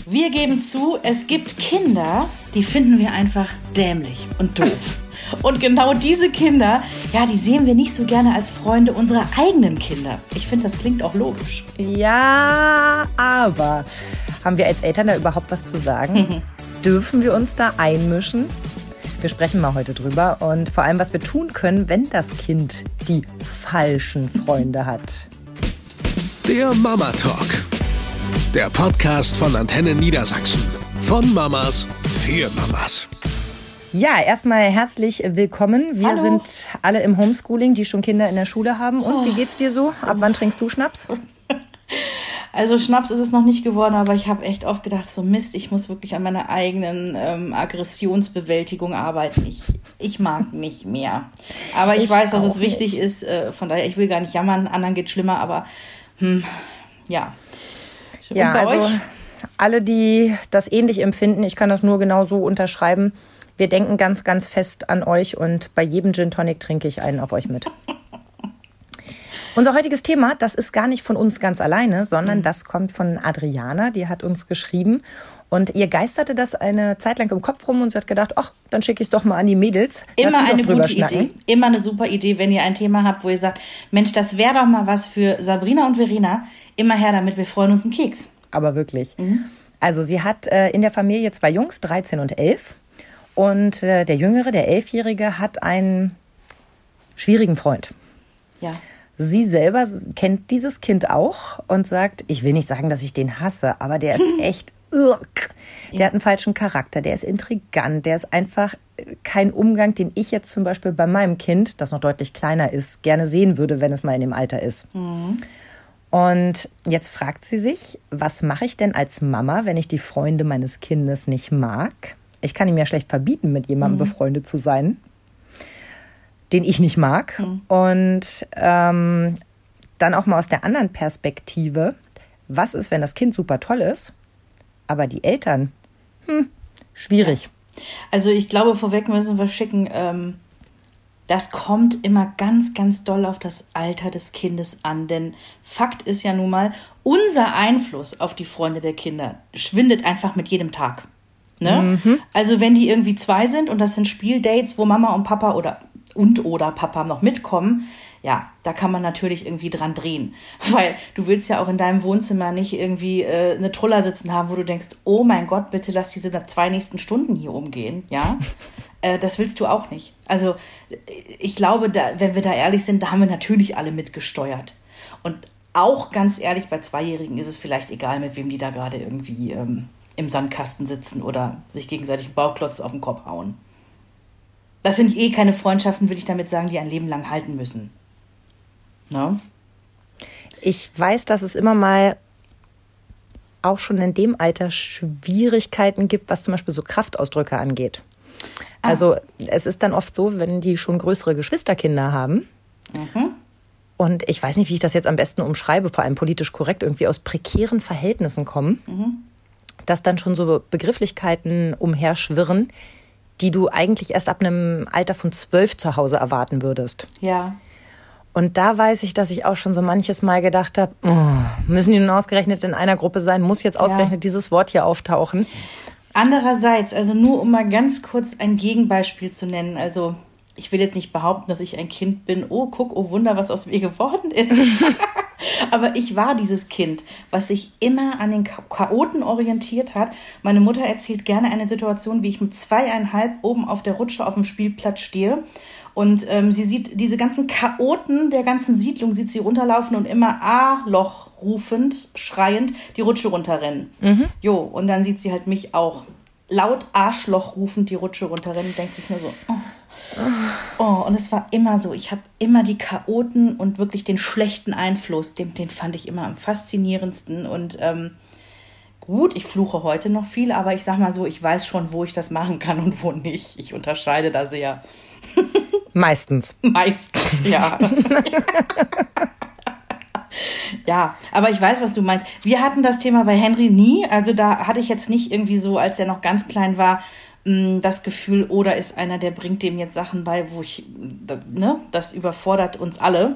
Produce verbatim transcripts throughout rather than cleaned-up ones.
Wir geben zu, es gibt Kinder, die finden wir einfach dämlich und doof. Und genau diese Kinder, ja, die sehen wir nicht so gerne als Freunde unserer eigenen Kinder. Ich finde, das klingt auch logisch. Ja, aber haben wir als Eltern da überhaupt was zu sagen? Mhm. Dürfen wir uns da einmischen? Wir sprechen mal heute drüber und vor allem, was wir tun können, wenn das Kind die falschen Freunde hat. Der Mama Talk. Der Podcast von Antenne Niedersachsen. Von Mamas für Mamas. Ja, erstmal herzlich willkommen. Wir Hallo. sind alle im Homeschooling, die schon Kinder in der Schule haben. Und wie geht's dir so? Ab wann trinkst du Schnaps? Also Schnaps ist es noch nicht geworden, aber ich habe echt oft gedacht, so Mist, ich muss wirklich an meiner eigenen ähm, Aggressionsbewältigung arbeiten. Ich, ich mag nicht mehr. Aber ich, ich weiß, dass es wichtig nicht. ist. Äh, von daher, ich will gar nicht jammern, anderen geht schlimmer, aber hm, ja. Und ja, bei also euch? Alle, die das ähnlich empfinden, ich kann das nur genau so unterschreiben. Wir denken ganz, ganz fest an euch und bei jedem Gin Tonic trinke ich einen auf euch mit. Unser heutiges Thema, das ist gar nicht von uns ganz alleine, sondern mhm. das kommt von Adriana, die hat uns geschrieben. Und ihr geisterte das eine Zeit lang im Kopf rum und sie hat gedacht, ach, dann schicke ich es doch mal an die Mädels. Immer eine gute Idee, immer eine super Idee, wenn ihr ein Thema habt, wo ihr sagt, Mensch, das wäre doch mal was für Sabrina und Verena. Immer her damit, wir freuen uns einen Keks. Aber wirklich. Mhm. Also sie hat äh, in der Familie zwei Jungs, dreizehn und elf. Und äh, der Jüngere, der Elfjährige, hat einen schwierigen Freund. Ja. Sie selber kennt dieses Kind auch und sagt, ich will nicht sagen, dass ich den hasse, aber der ist echt, der ja. hat einen falschen Charakter, der ist intrigant, der ist einfach kein Umgang, den ich jetzt zum Beispiel bei meinem Kind, das noch deutlich kleiner ist, gerne sehen würde, wenn es mal in dem Alter ist. Mhm. Und jetzt fragt sie sich, was mache ich denn als Mama, wenn ich die Freunde meines Kindes nicht mag? Ich kann ihm ja schlecht verbieten, mit jemandem mhm. befreundet zu sein, den ich nicht mag. Mhm. Und ähm, dann auch mal aus der anderen Perspektive, was ist, wenn das Kind super toll ist, aber die Eltern, hm, schwierig. Ja. Also ich glaube, vorweg müssen wir schicken, ähm, das kommt immer ganz, ganz doll auf das Alter des Kindes an. Denn Fakt ist ja nun mal, unser Einfluss auf die Freunde der Kinder schwindet einfach mit jedem Tag. Ne? Mhm. Also wenn die irgendwie zwei sind und das sind Spieldates, wo Mama und Papa oder und oder Papa noch mitkommen, ja, da kann man natürlich irgendwie dran drehen. Weil du willst ja auch in deinem Wohnzimmer nicht irgendwie äh, eine Truller sitzen haben, wo du denkst, oh mein Gott, bitte lass diese zwei nächsten Stunden hier umgehen, ja? äh, das willst du auch nicht. Also ich glaube, da, wenn wir da ehrlich sind, da haben wir natürlich alle mitgesteuert. Und auch ganz ehrlich, bei Zweijährigen ist es vielleicht egal, mit wem die da gerade irgendwie ähm, im Sandkasten sitzen oder sich gegenseitig einen Bauklotz auf den Kopf hauen. Das sind eh keine Freundschaften, will ich damit sagen, die ein Leben lang halten müssen. No? Ich weiß, dass es immer mal auch schon in dem Alter Schwierigkeiten gibt, was zum Beispiel so Kraftausdrücke angeht. Ah. Also es ist dann oft so, wenn die schon größere Geschwisterkinder haben, mhm. und ich weiß nicht, wie ich das jetzt am besten umschreibe, vor allem politisch korrekt, irgendwie aus prekären Verhältnissen kommen, mhm. dass dann schon so Begrifflichkeiten umherschwirren, die du eigentlich erst ab einem Alter von zwölf zu Hause erwarten würdest. Ja. Und da weiß ich, dass ich auch schon so manches Mal gedacht habe, oh, müssen die nun ausgerechnet in einer Gruppe sein? Muss jetzt ausgerechnet ja. dieses Wort hier auftauchen? Andererseits, also nur um mal ganz kurz ein Gegenbeispiel zu nennen, also ich will jetzt nicht behaupten, dass ich ein Kind bin, oh, guck, oh Wunder, was aus mir geworden ist. Aber ich war dieses Kind, was sich immer an den Chaoten orientiert hat. Meine Mutter erzählt gerne eine Situation, wie ich mit zweieinhalb oben auf der Rutsche auf dem Spielplatz stehe. Und ähm, sie sieht diese ganzen Chaoten der ganzen Siedlung, sieht sie runterlaufen und immer A-Loch rufend, schreiend die Rutsche runterrennen. Mhm. Jo, und dann sieht sie halt mich auch laut Arschloch rufend die Rutsche runterrennen und denkt sich nur so, oh. Oh, und es war immer so, ich habe immer die Chaoten und wirklich den schlechten Einfluss, den, den fand ich immer am faszinierendsten. Und ähm, gut, ich fluche heute noch viel, aber ich sag mal so, ich weiß schon, wo ich das machen kann und wo nicht. Ich unterscheide da sehr. Meistens. Meistens, ja. Ja, aber ich weiß, was du meinst. Wir hatten das Thema bei Henry nie, also da hatte ich jetzt nicht irgendwie so, als er noch ganz klein war, das Gefühl, oder ist einer, der bringt dem jetzt Sachen bei, wo ich, ne, das überfordert uns alle.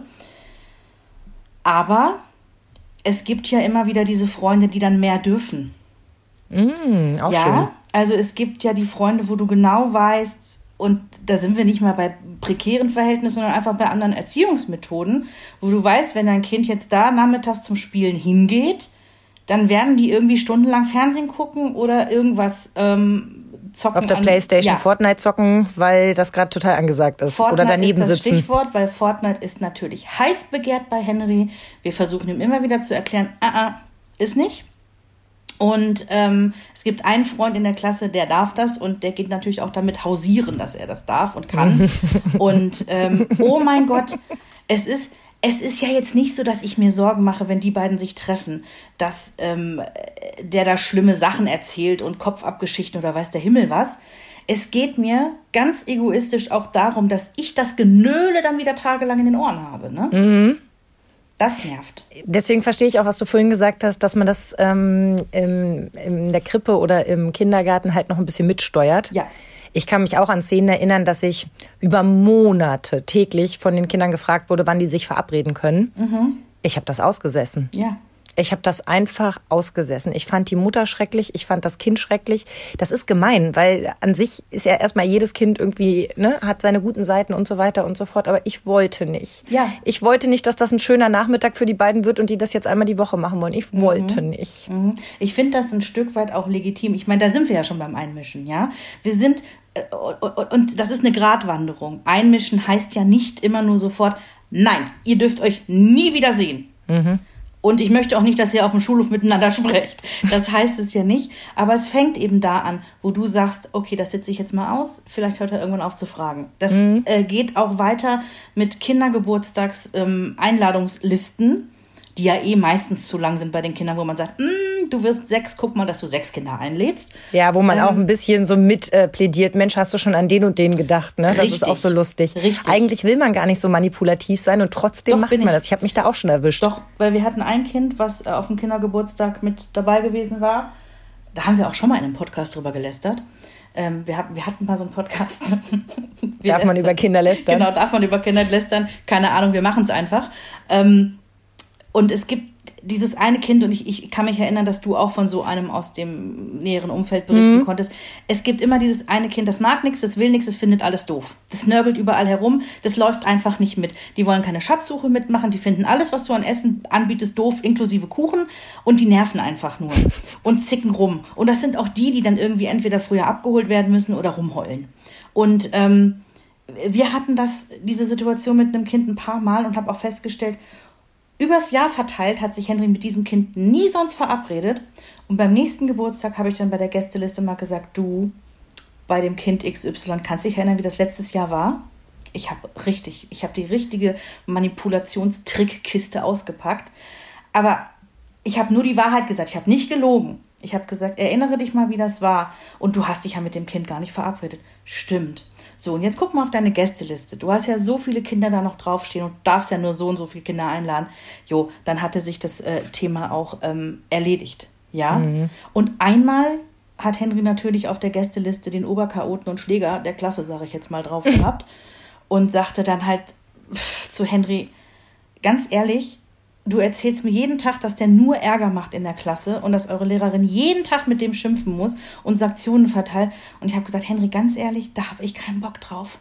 Aber es gibt ja immer wieder diese Freunde, die dann mehr dürfen. Mm, auch ja, schön. Also es gibt ja die Freunde, wo du genau weißt, und da sind wir nicht mal bei prekären Verhältnissen, sondern einfach bei anderen Erziehungsmethoden, wo du weißt, wenn dein Kind jetzt da nachmittags zum Spielen hingeht, dann werden die irgendwie stundenlang Fernsehen gucken oder irgendwas ähm, zocken. Auf der an, Playstation ja. Fortnite zocken, weil das gerade total angesagt ist. Fortnite oder daneben ist das sitzen. Stichwort, weil Fortnite ist natürlich heiß begehrt bei Henry. Wir versuchen ihm immer wieder zu erklären, ah, ah, ist nicht. Und ähm, es gibt einen Freund in der Klasse, der darf das und der geht natürlich auch damit hausieren, dass er das darf und kann. Und ähm, oh mein Gott, es ist, es ist ja jetzt nicht so, dass ich mir Sorgen mache, wenn die beiden sich treffen, dass ähm, der da schlimme Sachen erzählt und Kopfabgeschichten oder weiß der Himmel was. Es geht mir ganz egoistisch auch darum, dass ich das Genöle dann wieder tagelang in den Ohren habe, ne? Mhm. Das nervt. Deswegen verstehe ich auch, was du vorhin gesagt hast, dass man das ähm, im, in der Krippe oder im Kindergarten halt noch ein bisschen mitsteuert. Ja. Ich kann mich auch an Szenen erinnern, dass ich über Monate täglich von den Kindern gefragt wurde, wann die sich verabreden können. Mhm. Ich habe das ausgesessen. Ja. Ich habe das einfach ausgesessen. Ich fand die Mutter schrecklich, ich fand das Kind schrecklich. Das ist gemein, weil an sich ist ja erstmal jedes Kind irgendwie, ne, hat seine guten Seiten und so weiter und so fort. Aber ich wollte nicht. Ja. Ich wollte nicht, dass das ein schöner Nachmittag für die beiden wird und die das jetzt einmal die Woche machen wollen. Ich wollte Mhm. nicht. Mhm. Ich finde das ein Stück weit auch legitim. Ich meine, da sind wir ja schon beim Einmischen, ja. Wir sind, äh, und das ist eine Gratwanderung. Einmischen heißt ja nicht immer nur sofort, nein, ihr dürft euch nie wieder sehen. Mhm. Und ich möchte auch nicht, dass ihr auf dem Schulhof miteinander sprecht. Das heißt es ja nicht. Aber es fängt eben da an, wo du sagst, okay, das sitze ich jetzt mal aus. Vielleicht hört er irgendwann auf zu fragen. Das mhm. äh, geht auch weiter mit Kindergeburtstags-Einladungslisten, ähm, die ja eh meistens zu lang sind bei den Kindern, wo man sagt, du wirst sechs, guck mal, dass du sechs Kinder einlädst. Ja, wo man ähm, auch ein bisschen so mit äh, plädiert, Mensch, hast du schon an den und den gedacht, ne? Das richtig, ist auch so lustig. Richtig. Eigentlich will man gar nicht so manipulativ sein und trotzdem Doch, macht bin man ich. das. Ich habe mich da auch schon erwischt. Doch, weil wir hatten ein Kind, was äh, auf dem Kindergeburtstag mit dabei gewesen war. Da haben wir auch schon mal in einem Podcast drüber gelästert. Ähm, wir, hatten, wir hatten mal so einen Podcast. darf lästern. man über Kinder lästern? Genau, darf man über Kinder lästern. Keine Ahnung, wir machen es einfach. Ähm, und es gibt dieses eine Kind, und ich, ich kann mich erinnern, dass du auch von so einem aus dem näheren Umfeld berichten mhm. konntest. Es gibt immer dieses eine Kind, das mag nichts, das will nichts, das findet alles doof. Das nörgelt überall herum, das läuft einfach nicht mit. Die wollen keine Schatzsuche mitmachen, die finden alles, was du an Essen anbietest, doof, inklusive Kuchen, und die nerven einfach nur und zicken rum. Und das sind auch die, die dann irgendwie entweder früher abgeholt werden müssen oder rumheulen. Und ähm, wir hatten das, diese Situation mit einem Kind ein paar Mal und habe auch festgestellt, übers Jahr verteilt hat sich Henry mit diesem Kind nie sonst verabredet. Und beim nächsten Geburtstag habe ich dann bei der Gästeliste mal gesagt, du, bei dem Kind X Y, kannst du dich erinnern, wie das letztes Jahr war? Ich habe richtig, ich habe die richtige Manipulationstrickkiste ausgepackt. Aber ich habe nur die Wahrheit gesagt, ich habe nicht gelogen. Ich habe gesagt, erinnere dich mal, wie das war. Und du hast dich ja mit dem Kind gar nicht verabredet. Stimmt. So, und jetzt guck mal auf deine Gästeliste. Du hast ja so viele Kinder da noch draufstehen und darfst ja nur so und so viele Kinder einladen. Jo, dann hatte sich das äh, Thema auch ähm, erledigt. Ja? Mhm. Und einmal hat Henry natürlich auf der Gästeliste den Oberchaoten und Schläger der Klasse, sage ich jetzt mal, drauf gehabt. Und sagte dann halt pff, zu Henry, ganz ehrlich, du erzählst mir jeden Tag, dass der nur Ärger macht in der Klasse und dass eure Lehrerin jeden Tag mit dem schimpfen muss und Sanktionen verteilt. Und ich habe gesagt, Henry, ganz ehrlich, da habe ich keinen Bock drauf.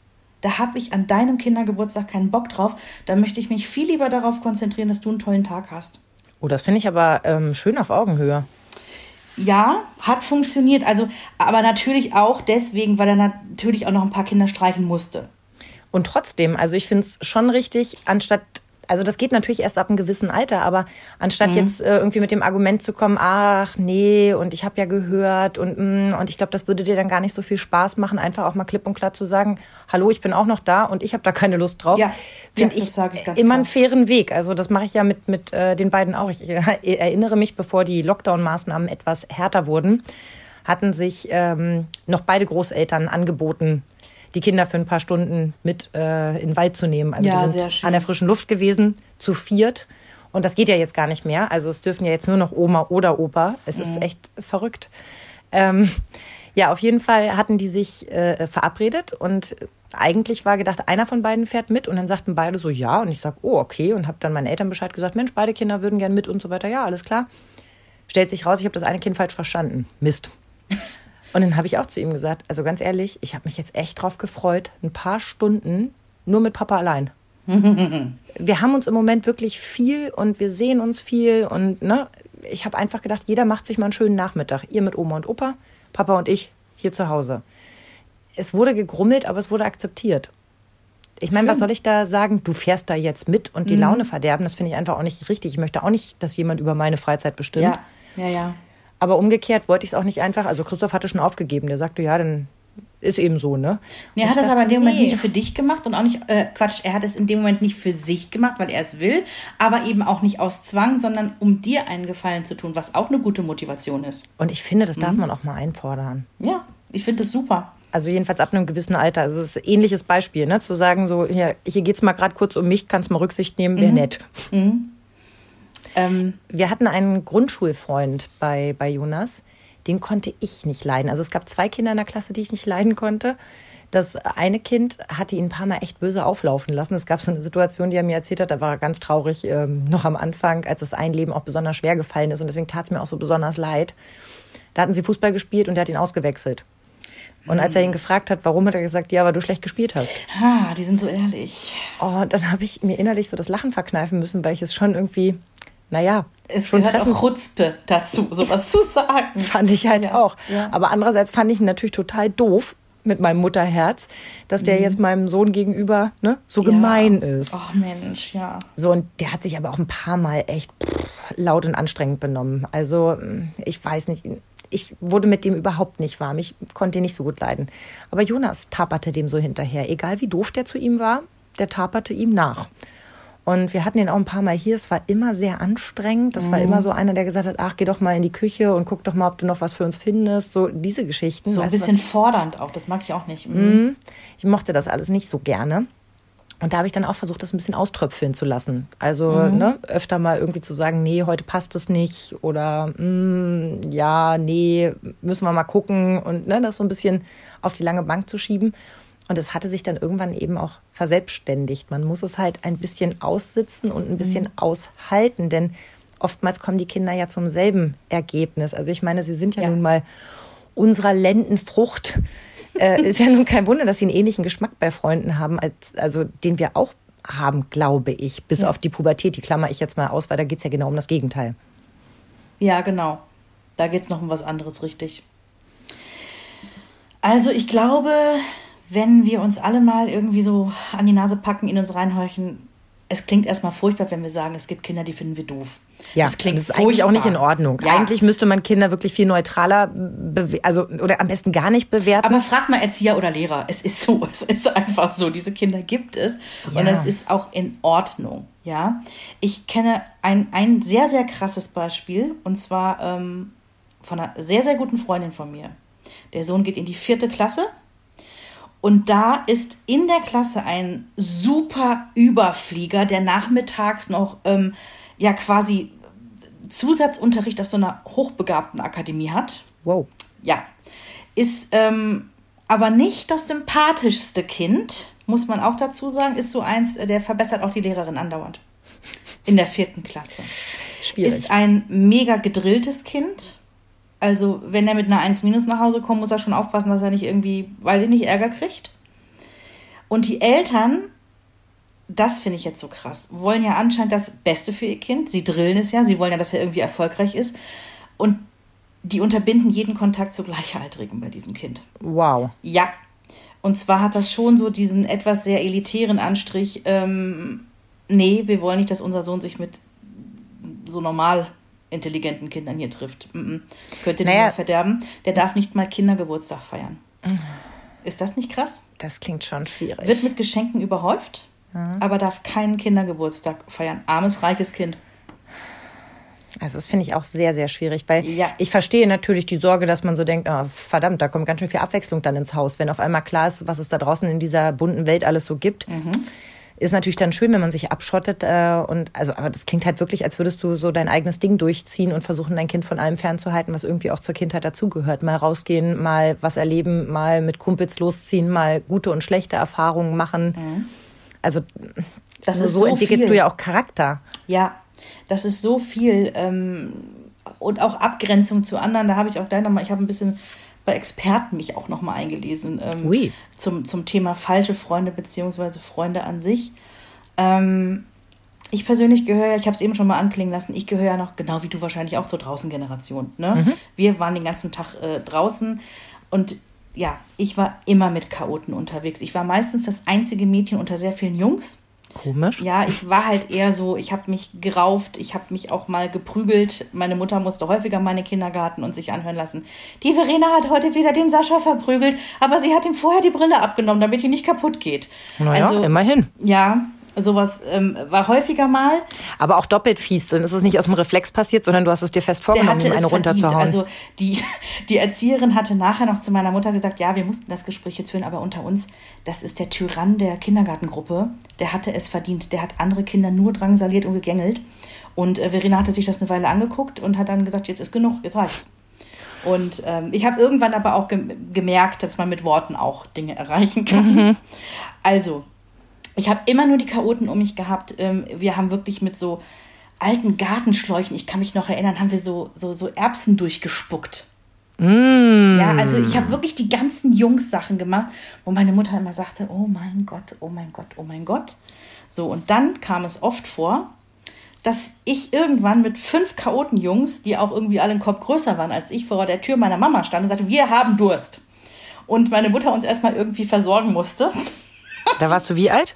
Da habe ich an deinem Kindergeburtstag keinen Bock drauf. Da möchte ich mich viel lieber darauf konzentrieren, dass du einen tollen Tag hast. Oh, das finde ich aber ähm, schön auf Augenhöhe. Ja, hat funktioniert. Also, aber natürlich auch deswegen, weil er natürlich auch noch ein paar Kinder streichen musste. Und trotzdem, also ich finde es schon richtig, anstatt... Also das geht natürlich erst ab einem gewissen Alter, aber anstatt mhm. jetzt äh, irgendwie mit dem Argument zu kommen, ach nee, und ich habe ja gehört und mh, und ich glaube, das würde dir dann gar nicht so viel Spaß machen, einfach auch mal klipp und klar zu sagen, hallo, ich bin auch noch da und ich habe da keine Lust drauf. Ja, finde ja, ich, ich ganz immer einen klar. fairen Weg. Also das mache ich ja mit mit äh, den beiden auch. Ich äh, erinnere mich, bevor die Lockdown-Maßnahmen etwas härter wurden, hatten sich ähm, noch beide Großeltern angeboten, die Kinder für ein paar Stunden mit äh, in den Wald zu nehmen. Also ja, die sind an der frischen Luft gewesen, zu viert. Und das geht ja jetzt gar nicht mehr. Also es dürfen ja jetzt nur noch Oma oder Opa. Es mhm. ist echt verrückt. Ähm, ja, auf jeden Fall hatten die sich äh, verabredet. Und eigentlich war gedacht, einer von beiden fährt mit. Und dann sagten beide so, ja. Und ich sag, oh, okay. Und habe dann meinen Eltern Bescheid gesagt, Mensch, beide Kinder würden gern mit und so weiter. Ja, alles klar. Stellt sich raus, ich habe das eine Kind falsch verstanden. Mist. Und dann habe ich auch zu ihm gesagt, also ganz ehrlich, ich habe mich jetzt echt drauf gefreut, ein paar Stunden nur mit Papa allein. Wir haben uns im Moment wirklich viel und wir sehen uns viel und ne, ich habe einfach gedacht, jeder macht sich mal einen schönen Nachmittag. Ihr mit Oma und Opa, Papa und ich hier zu Hause. Es wurde gegrummelt, aber es wurde akzeptiert. Ich meine, was soll ich da sagen? Du fährst da jetzt mit und die mhm. Laune verderben, das finde ich einfach auch nicht richtig. Ich möchte auch nicht, dass jemand über meine Freizeit bestimmt. Ja, ja, ja. Aber umgekehrt wollte ich es auch nicht einfach, also Christoph hatte schon aufgegeben, der sagte, ja, dann ist eben so, ne? Nee, er hat das aber in dem Moment nicht für dich gemacht und auch nicht, äh, Quatsch, er hat es in dem Moment nicht für sich gemacht, weil er es will, aber eben auch nicht aus Zwang, sondern um dir einen Gefallen zu tun, was auch eine gute Motivation ist. Und ich finde, das darf mhm. man auch mal einfordern. Ja, ich finde das super. Also jedenfalls ab einem gewissen Alter. Also es ist ein ähnliches Beispiel, ne? Zu sagen, so, hier, hier geht es mal gerade kurz um mich, kannst mal Rücksicht nehmen, wäre mhm. nett. Mhm. Ähm, Wir hatten einen Grundschulfreund bei, bei Jonas, den konnte ich nicht leiden. Also es gab zwei Kinder in der Klasse, die ich nicht leiden konnte. Das eine Kind hatte ihn ein paar Mal echt böse auflaufen lassen. Es gab so eine Situation, die er mir erzählt hat, da war er ganz traurig, ähm, noch am Anfang, als das Einleben auch besonders schwer gefallen ist. Und deswegen tat es mir auch so besonders leid. Da hatten sie Fußball gespielt und er hat ihn ausgewechselt. Und als er ihn gefragt hat, warum, hat er gesagt, ja, weil du schlecht gespielt hast. Ah, die sind so ehrlich. Oh, dann habe ich mir innerlich so das Lachen verkneifen müssen, weil ich es schon irgendwie, naja, es schon gehört auch Chutzpe dazu, sowas zu sagen. Fand ich halt ja, auch. Ja. Aber andererseits fand ich ihn natürlich total doof mit meinem Mutterherz, dass der mhm. jetzt meinem Sohn gegenüber ne, so ja. gemein ist. Ach Mensch, ja. So, und der hat sich aber auch ein paar Mal echt pff, laut und anstrengend benommen. Also, ich weiß nicht, ich wurde mit dem überhaupt nicht warm. Ich konnte ihn nicht so gut leiden. Aber Jonas taperte dem so hinterher. Egal wie doof der zu ihm war, der taperte ihm nach. Und wir hatten ihn auch ein paar Mal hier. Es war immer sehr anstrengend. Das mhm. war immer so einer, der gesagt hat, ach, geh doch mal in die Küche und guck doch mal, ob du noch was für uns findest. So diese Geschichten. So ein weißt bisschen was? fordernd auch. Das mag ich auch nicht. Mhm. Ich mochte das alles nicht so gerne. Und da habe ich dann auch versucht, das ein bisschen auströpfeln zu lassen. Also mhm. ne, öfter mal irgendwie zu sagen, nee, heute passt es nicht. Oder mm, ja, nee, müssen wir mal gucken. Und ne, das so ein bisschen auf die lange Bank zu schieben. Und es hatte sich dann irgendwann eben auch verselbstständigt. Man muss es halt ein bisschen aussitzen und ein bisschen mhm. aushalten, denn oftmals kommen die Kinder ja zum selben Ergebnis. Also ich meine, sie sind ja, ja. nun mal unserer Lendenfrucht. äh, ist ja nun kein Wunder, dass sie einen ähnlichen Geschmack bei Freunden haben, als, also den wir auch haben, glaube ich. Bis ja. auf die Pubertät, die klammer ich jetzt mal aus, weil da geht es ja genau um das Gegenteil. Ja, genau. Da geht es noch um was anderes, richtig. Also ich glaube, wenn wir uns alle mal irgendwie so an die Nase packen, in uns reinhorchen, es klingt erstmal furchtbar, wenn wir sagen, es gibt Kinder, die finden wir doof. Ja, das klingt das ist furchtbar. Eigentlich auch nicht in Ordnung. Ja. Eigentlich müsste man Kinder wirklich viel neutraler, bewe- also oder am besten gar nicht bewerten. Aber fragt mal Erzieher oder Lehrer. Es ist so, es ist einfach so. Diese Kinder gibt es ja. und es ist auch in Ordnung. Ja, ich kenne ein, ein sehr, sehr krasses Beispiel und zwar ähm, von einer sehr, sehr guten Freundin von mir. Der Sohn geht in die vierte Klasse. Und da ist in der Klasse ein super Überflieger, der nachmittags noch ähm, ja quasi Zusatzunterricht auf so einer hochbegabten Akademie hat. Wow. Ja. Ist ähm, aber nicht das sympathischste Kind, muss man auch dazu sagen. Ist so eins, der verbessert auch die Lehrerin andauernd. In der vierten Klasse. Schwierig. Ist ein mega gedrilltes Kind. Also, wenn er mit einer eins minus nach Hause kommt, muss er schon aufpassen, dass er nicht irgendwie, weiß ich nicht, Ärger kriegt. Und die Eltern, das finde ich jetzt so krass, wollen ja anscheinend das Beste für ihr Kind. Sie drillen es ja, sie wollen ja, dass er irgendwie erfolgreich ist. Und die unterbinden jeden Kontakt zu Gleichaltrigen bei diesem Kind. Wow. Ja. Und zwar hat das schon so diesen etwas sehr elitären Anstrich, ähm, nee, wir wollen nicht, dass unser Sohn sich mit so normal intelligenten Kindern hier trifft. Mm-mm. Könnte den naja. verderben. Der darf nicht mal Kindergeburtstag feiern. Ist das nicht krass? Das klingt schon schwierig. Wird mit Geschenken überhäuft, mhm. aber darf keinen Kindergeburtstag feiern. Armes, reiches Kind. Also das finde ich auch sehr, sehr schwierig, weil ja. ich verstehe natürlich die Sorge, dass man so denkt, oh, verdammt, da kommt ganz schön viel Abwechslung dann ins Haus. Wenn auf einmal klar ist, was es da draußen in dieser bunten Welt alles so gibt. Mhm. Ist natürlich dann schön, wenn man sich abschottet. Äh, und also, aber das klingt halt wirklich, als würdest du so dein eigenes Ding durchziehen und versuchen, dein Kind von allem fernzuhalten, was irgendwie auch zur Kindheit dazugehört. Mal rausgehen, mal was erleben, mal mit Kumpels losziehen, mal gute und schlechte Erfahrungen machen. Mhm. Also das also ist so, so entwickelst viel. du ja auch Charakter. Ja, das ist so viel. Ähm, und auch Abgrenzung zu anderen. Da habe ich auch gleich nochmal, ich habe ein bisschen bei Experten mich auch nochmal eingelesen ähm, Ui. zum, zum Thema falsche Freunde beziehungsweise Freunde an sich. Ähm, ich persönlich gehöre, ich habe es eben schon mal anklingen lassen, ich gehöre ja noch, genau wie du wahrscheinlich auch zur Draußen-Generation. Ne? Mhm. Wir waren den ganzen Tag äh, draußen und ja, ich war immer mit Chaoten unterwegs. Ich war meistens das einzige Mädchen unter sehr vielen Jungs. Komisch. Ja, ich war halt eher so, ich habe mich gerauft, ich habe mich auch mal geprügelt. Meine Mutter musste häufiger mal in den Kindergarten und sich anhören lassen. Die Verena hat heute wieder den Sascha verprügelt, aber sie hat ihm vorher die Brille abgenommen, damit die nicht kaputt geht. Naja, also, immerhin. Ja, sowas ähm, war häufiger mal. Aber auch doppelt fies, dann ist es nicht aus dem Reflex passiert, sondern du hast es dir fest vorgenommen, ihm eine runterzuhauen. Also die, die Erzieherin hatte nachher noch zu meiner Mutter gesagt, ja, wir mussten das Gespräch jetzt führen, aber unter uns, das ist der Tyrann der Kindergartengruppe, der hatte es verdient, der hat andere Kinder nur drangsaliert und gegängelt. Und äh, Verena hatte sich das eine Weile angeguckt und hat dann gesagt, jetzt ist genug, jetzt reicht's. Und ähm, ich habe irgendwann aber auch ge- gemerkt, dass man mit Worten auch Dinge erreichen kann. Mhm. Also, ich habe immer nur die Chaoten um mich gehabt. Wir haben wirklich mit so alten Gartenschläuchen, ich kann mich noch erinnern, haben wir so, so, so Erbsen durchgespuckt. Mm. Ja, also ich habe wirklich die ganzen Jungs-Sachen gemacht, wo meine Mutter immer sagte, oh mein Gott, oh mein Gott, oh mein Gott. So, und dann kam es oft vor, dass ich irgendwann mit fünf Chaoten-Jungs, die auch irgendwie alle einen Kopf größer waren als ich, vor der Tür meiner Mama stand und sagte, wir haben Durst. Und meine Mutter uns erstmal irgendwie versorgen musste. Da warst du wie alt?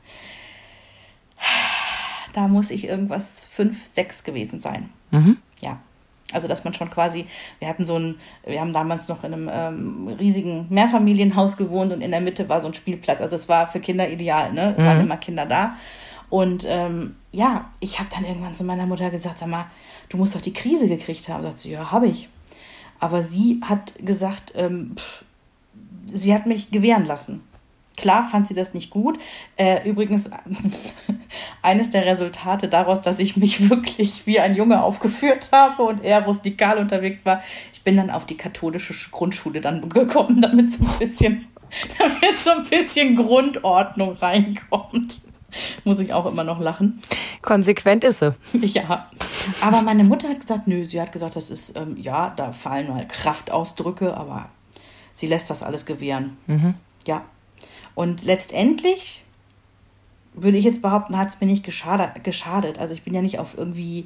Da muss ich irgendwas fünf, sechs gewesen sein. Mhm. Ja, also dass man schon quasi, wir hatten so ein, wir haben damals noch in einem ähm, riesigen Mehrfamilienhaus gewohnt und in der Mitte war so ein Spielplatz. Also es war für Kinder ideal, ne? Mhm. Waren immer Kinder da. Und ähm, ja, ich habe dann irgendwann zu meiner Mutter gesagt, sag mal, du musst doch die Krise gekriegt haben. Sagt sie, ja, habe ich. Aber sie hat gesagt, ähm, pff, sie hat mich gewähren lassen. Klar fand sie das nicht gut. Äh, übrigens, eines der Resultate daraus, dass ich mich wirklich wie ein Junge aufgeführt habe und eher rustikal unterwegs war, ich bin dann auf die katholische Grundschule dann gekommen, damit so ein bisschen, damit so ein bisschen Grundordnung reinkommt. Muss ich auch immer noch lachen. Konsequent ist sie. Ja, aber meine Mutter hat gesagt, nö, sie hat gesagt, das ist, ähm, ja, da fallen mal Kraftausdrücke, aber sie lässt das alles gewähren. Mhm. Ja. Und letztendlich, würde ich jetzt behaupten, hat es mir nicht geschadet, geschadet. Also ich bin ja nicht auf irgendwie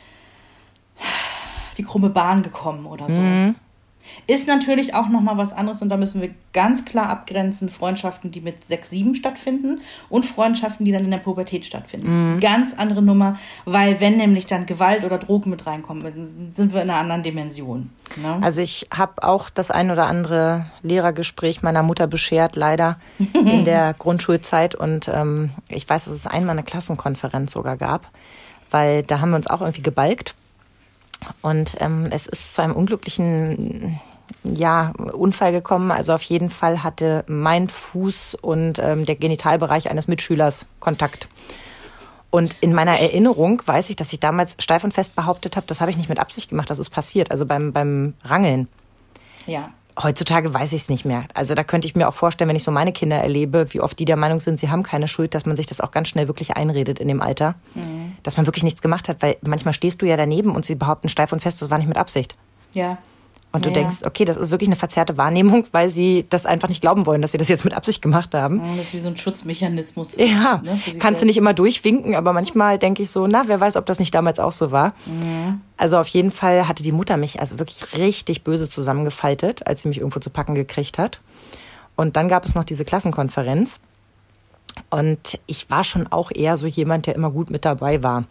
die krumme Bahn gekommen oder so. Mhm. Ist natürlich auch nochmal was anderes und da müssen wir ganz klar abgrenzen, Freundschaften, die mit sechs, sieben stattfinden und Freundschaften, die dann in der Pubertät stattfinden. Mhm. Ganz andere Nummer, weil wenn nämlich dann Gewalt oder Drogen mit reinkommen, dann sind wir in einer anderen Dimension. Ne? Also ich habe auch das ein oder andere Lehrergespräch meiner Mutter beschert, leider in der Grundschulzeit und ähm, ich weiß, dass es einmal eine Klassenkonferenz sogar gab, weil da haben wir uns auch irgendwie gebalgt. Und ähm, es ist zu einem unglücklichen ja, Unfall gekommen. Also auf jeden Fall hatte mein Fuß und ähm, der Genitalbereich eines Mitschülers Kontakt. Und in meiner Erinnerung weiß ich, dass ich damals steif und fest behauptet habe, das habe ich nicht mit Absicht gemacht, das ist passiert, also beim, beim Rangeln. Ja. Heutzutage weiß ich es nicht mehr. Also da könnte ich mir auch vorstellen, wenn ich so meine Kinder erlebe, wie oft die der Meinung sind, sie haben keine Schuld, dass man sich das auch ganz schnell wirklich einredet in dem Alter. Mhm. Dass man wirklich nichts gemacht hat, weil manchmal stehst du ja daneben und sie behaupten steif und fest, das war nicht mit Absicht. Ja. Und du ja, denkst, okay, das ist wirklich eine verzerrte Wahrnehmung, weil sie das einfach nicht glauben wollen, dass sie das jetzt mit Absicht gemacht haben. Das ist wie so ein Schutzmechanismus. Ja, ne, kannst du nicht immer durchwinken, aber manchmal denke ich so, na, wer weiß, ob das nicht damals auch so war. Ja. Also auf jeden Fall hatte die Mutter mich also wirklich richtig böse zusammengefaltet, als sie mich irgendwo zu packen gekriegt hat. Und dann gab es noch diese Klassenkonferenz. Und ich war schon auch eher so jemand, der immer gut mit dabei war.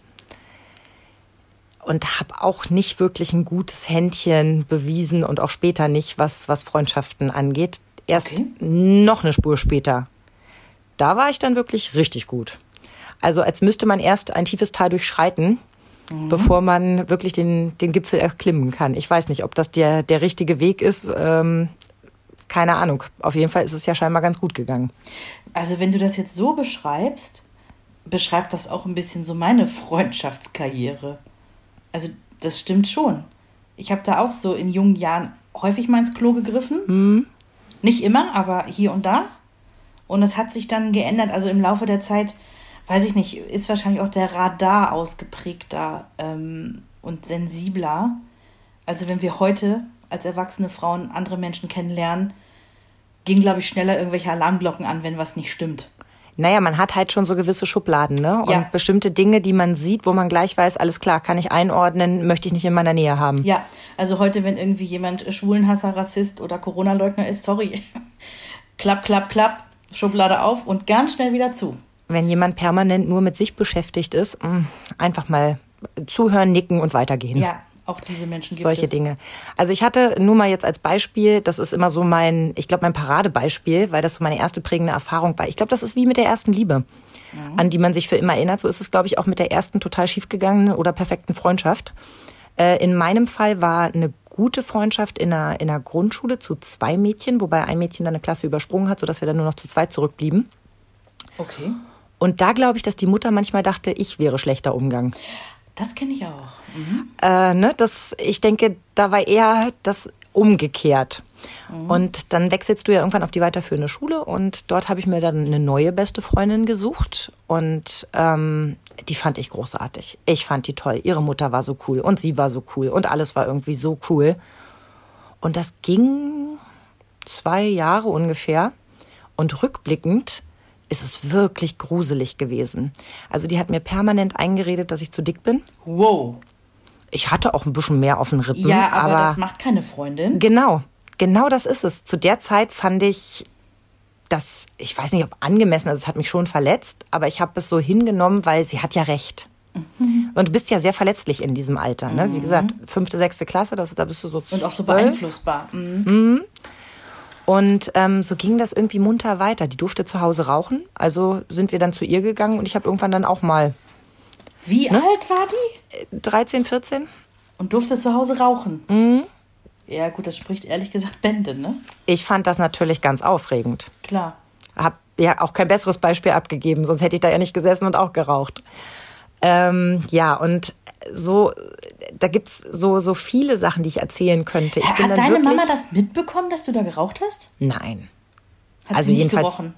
Und habe auch nicht wirklich ein gutes Händchen bewiesen und auch später nicht, was, was Freundschaften angeht. Erst okay. noch eine Spur später. Da war ich dann wirklich richtig gut. Also als müsste man erst ein tiefes Tal durchschreiten, mhm. bevor man wirklich den, den Gipfel erklimmen kann. Ich weiß nicht, ob das der, der richtige Weg ist. Ähm, keine Ahnung. Auf jeden Fall ist es ja scheinbar ganz gut gegangen. Also wenn du das jetzt so beschreibst, beschreibt das auch ein bisschen so meine Freundschaftskarriere. Also das stimmt schon. Ich habe da auch so in jungen Jahren häufig mal ins Klo gegriffen. Mhm. Nicht immer, aber hier und da. Und es hat sich dann geändert. Also im Laufe der Zeit, weiß ich nicht, ist wahrscheinlich auch der Radar ausgeprägter ähm, und sensibler. Also wenn wir heute als erwachsene Frauen andere Menschen kennenlernen, gehen, glaube ich, schneller irgendwelche Alarmglocken an, wenn was nicht stimmt. Naja, man hat halt schon so gewisse Schubladen, ne? Und Ja. bestimmte Dinge, die man sieht, wo man gleich weiß, alles klar, kann ich einordnen, möchte ich nicht in meiner Nähe haben. Ja, also heute, wenn irgendwie jemand Schwulenhasser, Rassist oder Corona-Leugner ist, sorry, klapp, klapp, klapp, Schublade auf und ganz schnell wieder zu. Wenn jemand permanent nur mit sich beschäftigt ist, mh, einfach mal zuhören, nicken und weitergehen. Ja, auch diese Menschen gibt Solche es. Dinge. Also ich hatte nur mal jetzt als Beispiel, das ist immer so mein, ich glaube mein Paradebeispiel, weil das so meine erste prägende Erfahrung war. Ich glaube, das ist wie mit der ersten Liebe, ja. an die man sich für immer erinnert. So ist es, glaube ich, auch mit der ersten total schiefgegangenen oder perfekten Freundschaft. Äh, in meinem Fall war eine gute Freundschaft in einer, in einer Grundschule zu zwei Mädchen, wobei ein Mädchen dann eine Klasse übersprungen hat, sodass wir dann nur noch zu zweit zurückblieben. Okay. Und da glaube ich, dass die Mutter manchmal dachte, ich wäre schlechter Umgang. Das kenne ich auch. Mhm. Äh, ne, das, ich denke, da war eher das umgekehrt. Mhm. Und dann wechselst du ja irgendwann auf die weiterführende Schule und dort habe ich mir dann eine neue beste Freundin gesucht und ähm, die fand ich großartig. Ich fand die toll. Ihre Mutter war so cool und sie war so cool und alles war irgendwie so cool. Und das ging zwei Jahre ungefähr und rückblickend ist es wirklich gruselig gewesen. Also die hat mir permanent eingeredet, dass ich zu dick bin. Wow. Ich hatte auch ein bisschen mehr auf den Rippen. Ja, aber, aber das macht keine Freundin. Genau, genau das ist es. Zu der Zeit fand ich das, ich weiß nicht, ob angemessen, also es hat mich schon verletzt, aber ich habe es so hingenommen, weil sie hat ja recht. Mhm. Und du bist ja sehr verletzlich in diesem Alter. Ne? Mhm. Wie gesagt, fünfte, sechste Klasse, das, da bist du so Und auch so zwölf. beeinflussbar. Mhm. Mhm. Und ähm, so ging das irgendwie munter weiter. Die durfte zu Hause rauchen, also sind wir dann zu ihr gegangen und ich habe irgendwann dann auch mal Wie Ne? alt war die? dreizehn, vierzehn. Und durfte zu Hause rauchen. Mhm. Ja gut, das spricht ehrlich gesagt Bände, ne? Ich fand das natürlich ganz aufregend. Klar. Hab ja auch kein besseres Beispiel abgegeben, sonst hätte ich da ja nicht gesessen und auch geraucht. Ähm, ja, und so, da gibt's so, so viele Sachen, die ich erzählen könnte. Ich bin Hat dann deine wirklich, Mama das mitbekommen, dass du da geraucht hast? Nein. Hat Also sie nicht jedenfalls- gerochen?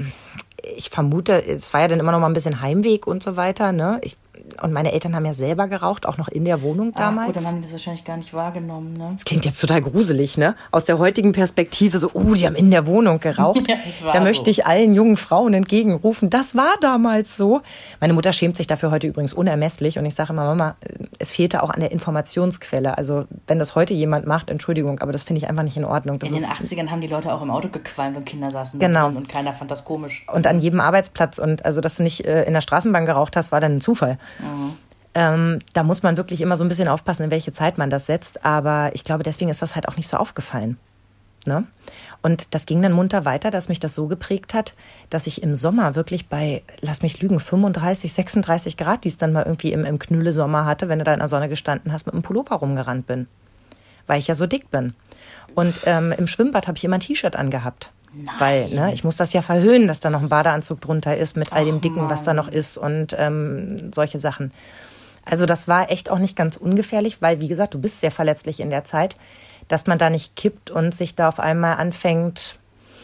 Ich vermute, es war ja dann immer noch mal ein bisschen Heimweg und so weiter, ne? Ich, und meine Eltern haben ja selber geraucht, auch noch in der Wohnung damals. Ah, gut, dann haben die das wahrscheinlich gar nicht wahrgenommen, ne? Das klingt jetzt total gruselig, ne? Aus der heutigen Perspektive so, oh, die haben in der Wohnung geraucht. Ja, es war Da so. möchte ich allen jungen Frauen entgegenrufen, das war damals so. Meine Mutter schämt sich dafür heute übrigens unermesslich und ich sage immer, Mama, es fehlte auch an der Informationsquelle. Also wenn das heute jemand macht, Entschuldigung, aber das finde ich einfach nicht in Ordnung. Das In den ist, achtzigern haben die Leute auch im Auto gequalmt und Kinder saßen Genau. mit drin und keiner fand das komisch. und an jedem Arbeitsplatz und also, dass du nicht äh, in der Straßenbahn geraucht hast, war dann ein Zufall. Mhm. Ähm, da muss man wirklich immer so ein bisschen aufpassen, in welche Zeit man das setzt. Aber ich glaube, deswegen ist das halt auch nicht so aufgefallen. Ne? Und das ging dann munter weiter, dass mich das so geprägt hat, dass ich im Sommer wirklich bei, lass mich lügen, fünfunddreißig, sechsunddreißig Grad, die es dann mal irgendwie im, im Knülle-Sommer hatte, wenn du da in der Sonne gestanden hast, mit einem Pullover rumgerannt bin. Weil ich ja so dick bin. Und ähm, im Schwimmbad habe ich immer ein T-Shirt angehabt. Nein. Weil ne, ich muss das ja verhöhnen, dass da noch ein Badeanzug drunter ist mit all dem Ach, Dicken, was da Mann. noch ist und ähm, solche Sachen. Also das war echt auch nicht ganz ungefährlich, weil, wie gesagt, du bist sehr verletzlich in der Zeit, dass man da nicht kippt und sich da auf einmal anfängt,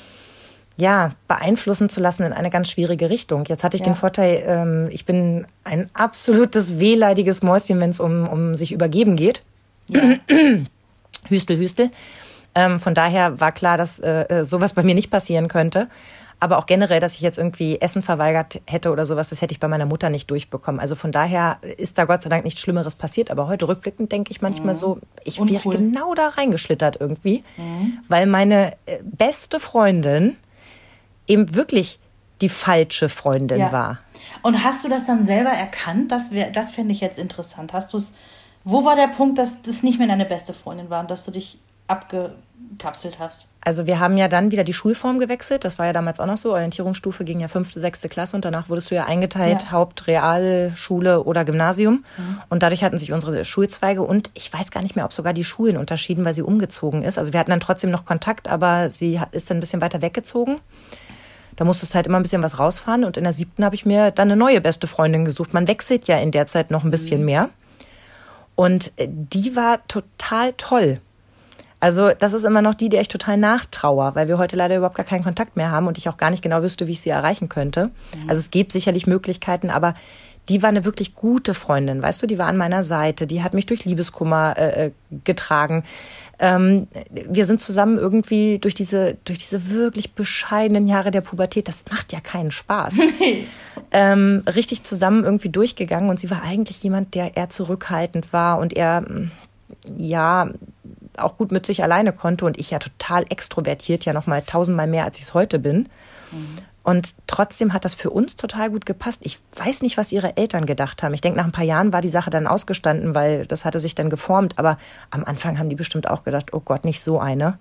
ja, beeinflussen zu lassen in eine ganz schwierige Richtung. Jetzt hatte ich Ja. den Vorteil, ähm, ich bin ein absolutes wehleidiges Mäuschen, wenn es um, um sich übergeben geht. Ja. Hüstel, Hüstel. Ähm, von daher war klar, dass äh, sowas bei mir nicht passieren könnte. Aber auch generell, dass ich jetzt irgendwie Essen verweigert hätte oder sowas, das hätte ich bei meiner Mutter nicht durchbekommen. Also von daher ist da Gott sei Dank nichts Schlimmeres passiert. Aber heute rückblickend denke ich manchmal Mhm. so, ich Uncool. wäre genau da reingeschlittert irgendwie. Mhm. Weil meine äh, beste Freundin eben wirklich die falsche Freundin Ja. war. Und hast du das dann selber erkannt? Das, wär- das finde ich jetzt interessant. Hast du es? Wo war der Punkt, dass das nicht mehr deine beste Freundin war und dass du dich abgekapselt hast? Also wir haben ja dann wieder die Schulform gewechselt. Das war ja damals auch noch so. Orientierungsstufe ging ja fünfte, sechste Klasse und danach wurdest du ja eingeteilt, Ja. Haupt-, Realschule oder Gymnasium. Mhm. Und dadurch hatten sich unsere Schulzweige und ich weiß gar nicht mehr, ob sogar die Schulen unterschieden, weil sie umgezogen ist. Also wir hatten dann trotzdem noch Kontakt, aber sie hat- ist dann ein bisschen weiter weggezogen. Da musstest du halt immer ein bisschen was rausfahren und in der siebten habe ich mir dann eine neue beste Freundin gesucht. Man wechselt ja in der Zeit noch ein bisschen mhm. mehr. Und äh, die war total toll. Also das ist immer noch die, der ich total nachtrauer, weil wir heute leider überhaupt gar keinen Kontakt mehr haben und ich auch gar nicht genau wüsste, wie ich sie erreichen könnte. Mhm. Also es gibt sicherlich Möglichkeiten, aber die war eine wirklich gute Freundin, weißt du, die war an meiner Seite, die hat mich durch Liebeskummer äh, getragen. Ähm, wir sind zusammen irgendwie durch diese, durch diese wirklich bescheidenen Jahre der Pubertät, das macht ja keinen Spaß, ähm, richtig zusammen irgendwie durchgegangen und sie war eigentlich jemand, der eher zurückhaltend war und eher, ja, auch gut mit sich alleine konnte und ich ja total extrovertiert, ja noch mal tausendmal mehr, als ich es heute bin. Mhm. Und trotzdem hat das für uns total gut gepasst. Ich weiß nicht, was ihre Eltern gedacht haben. Ich denke, nach ein paar Jahren war die Sache dann ausgestanden, weil das hatte sich dann geformt. Aber am Anfang haben die bestimmt auch gedacht, oh Gott, nicht so eine.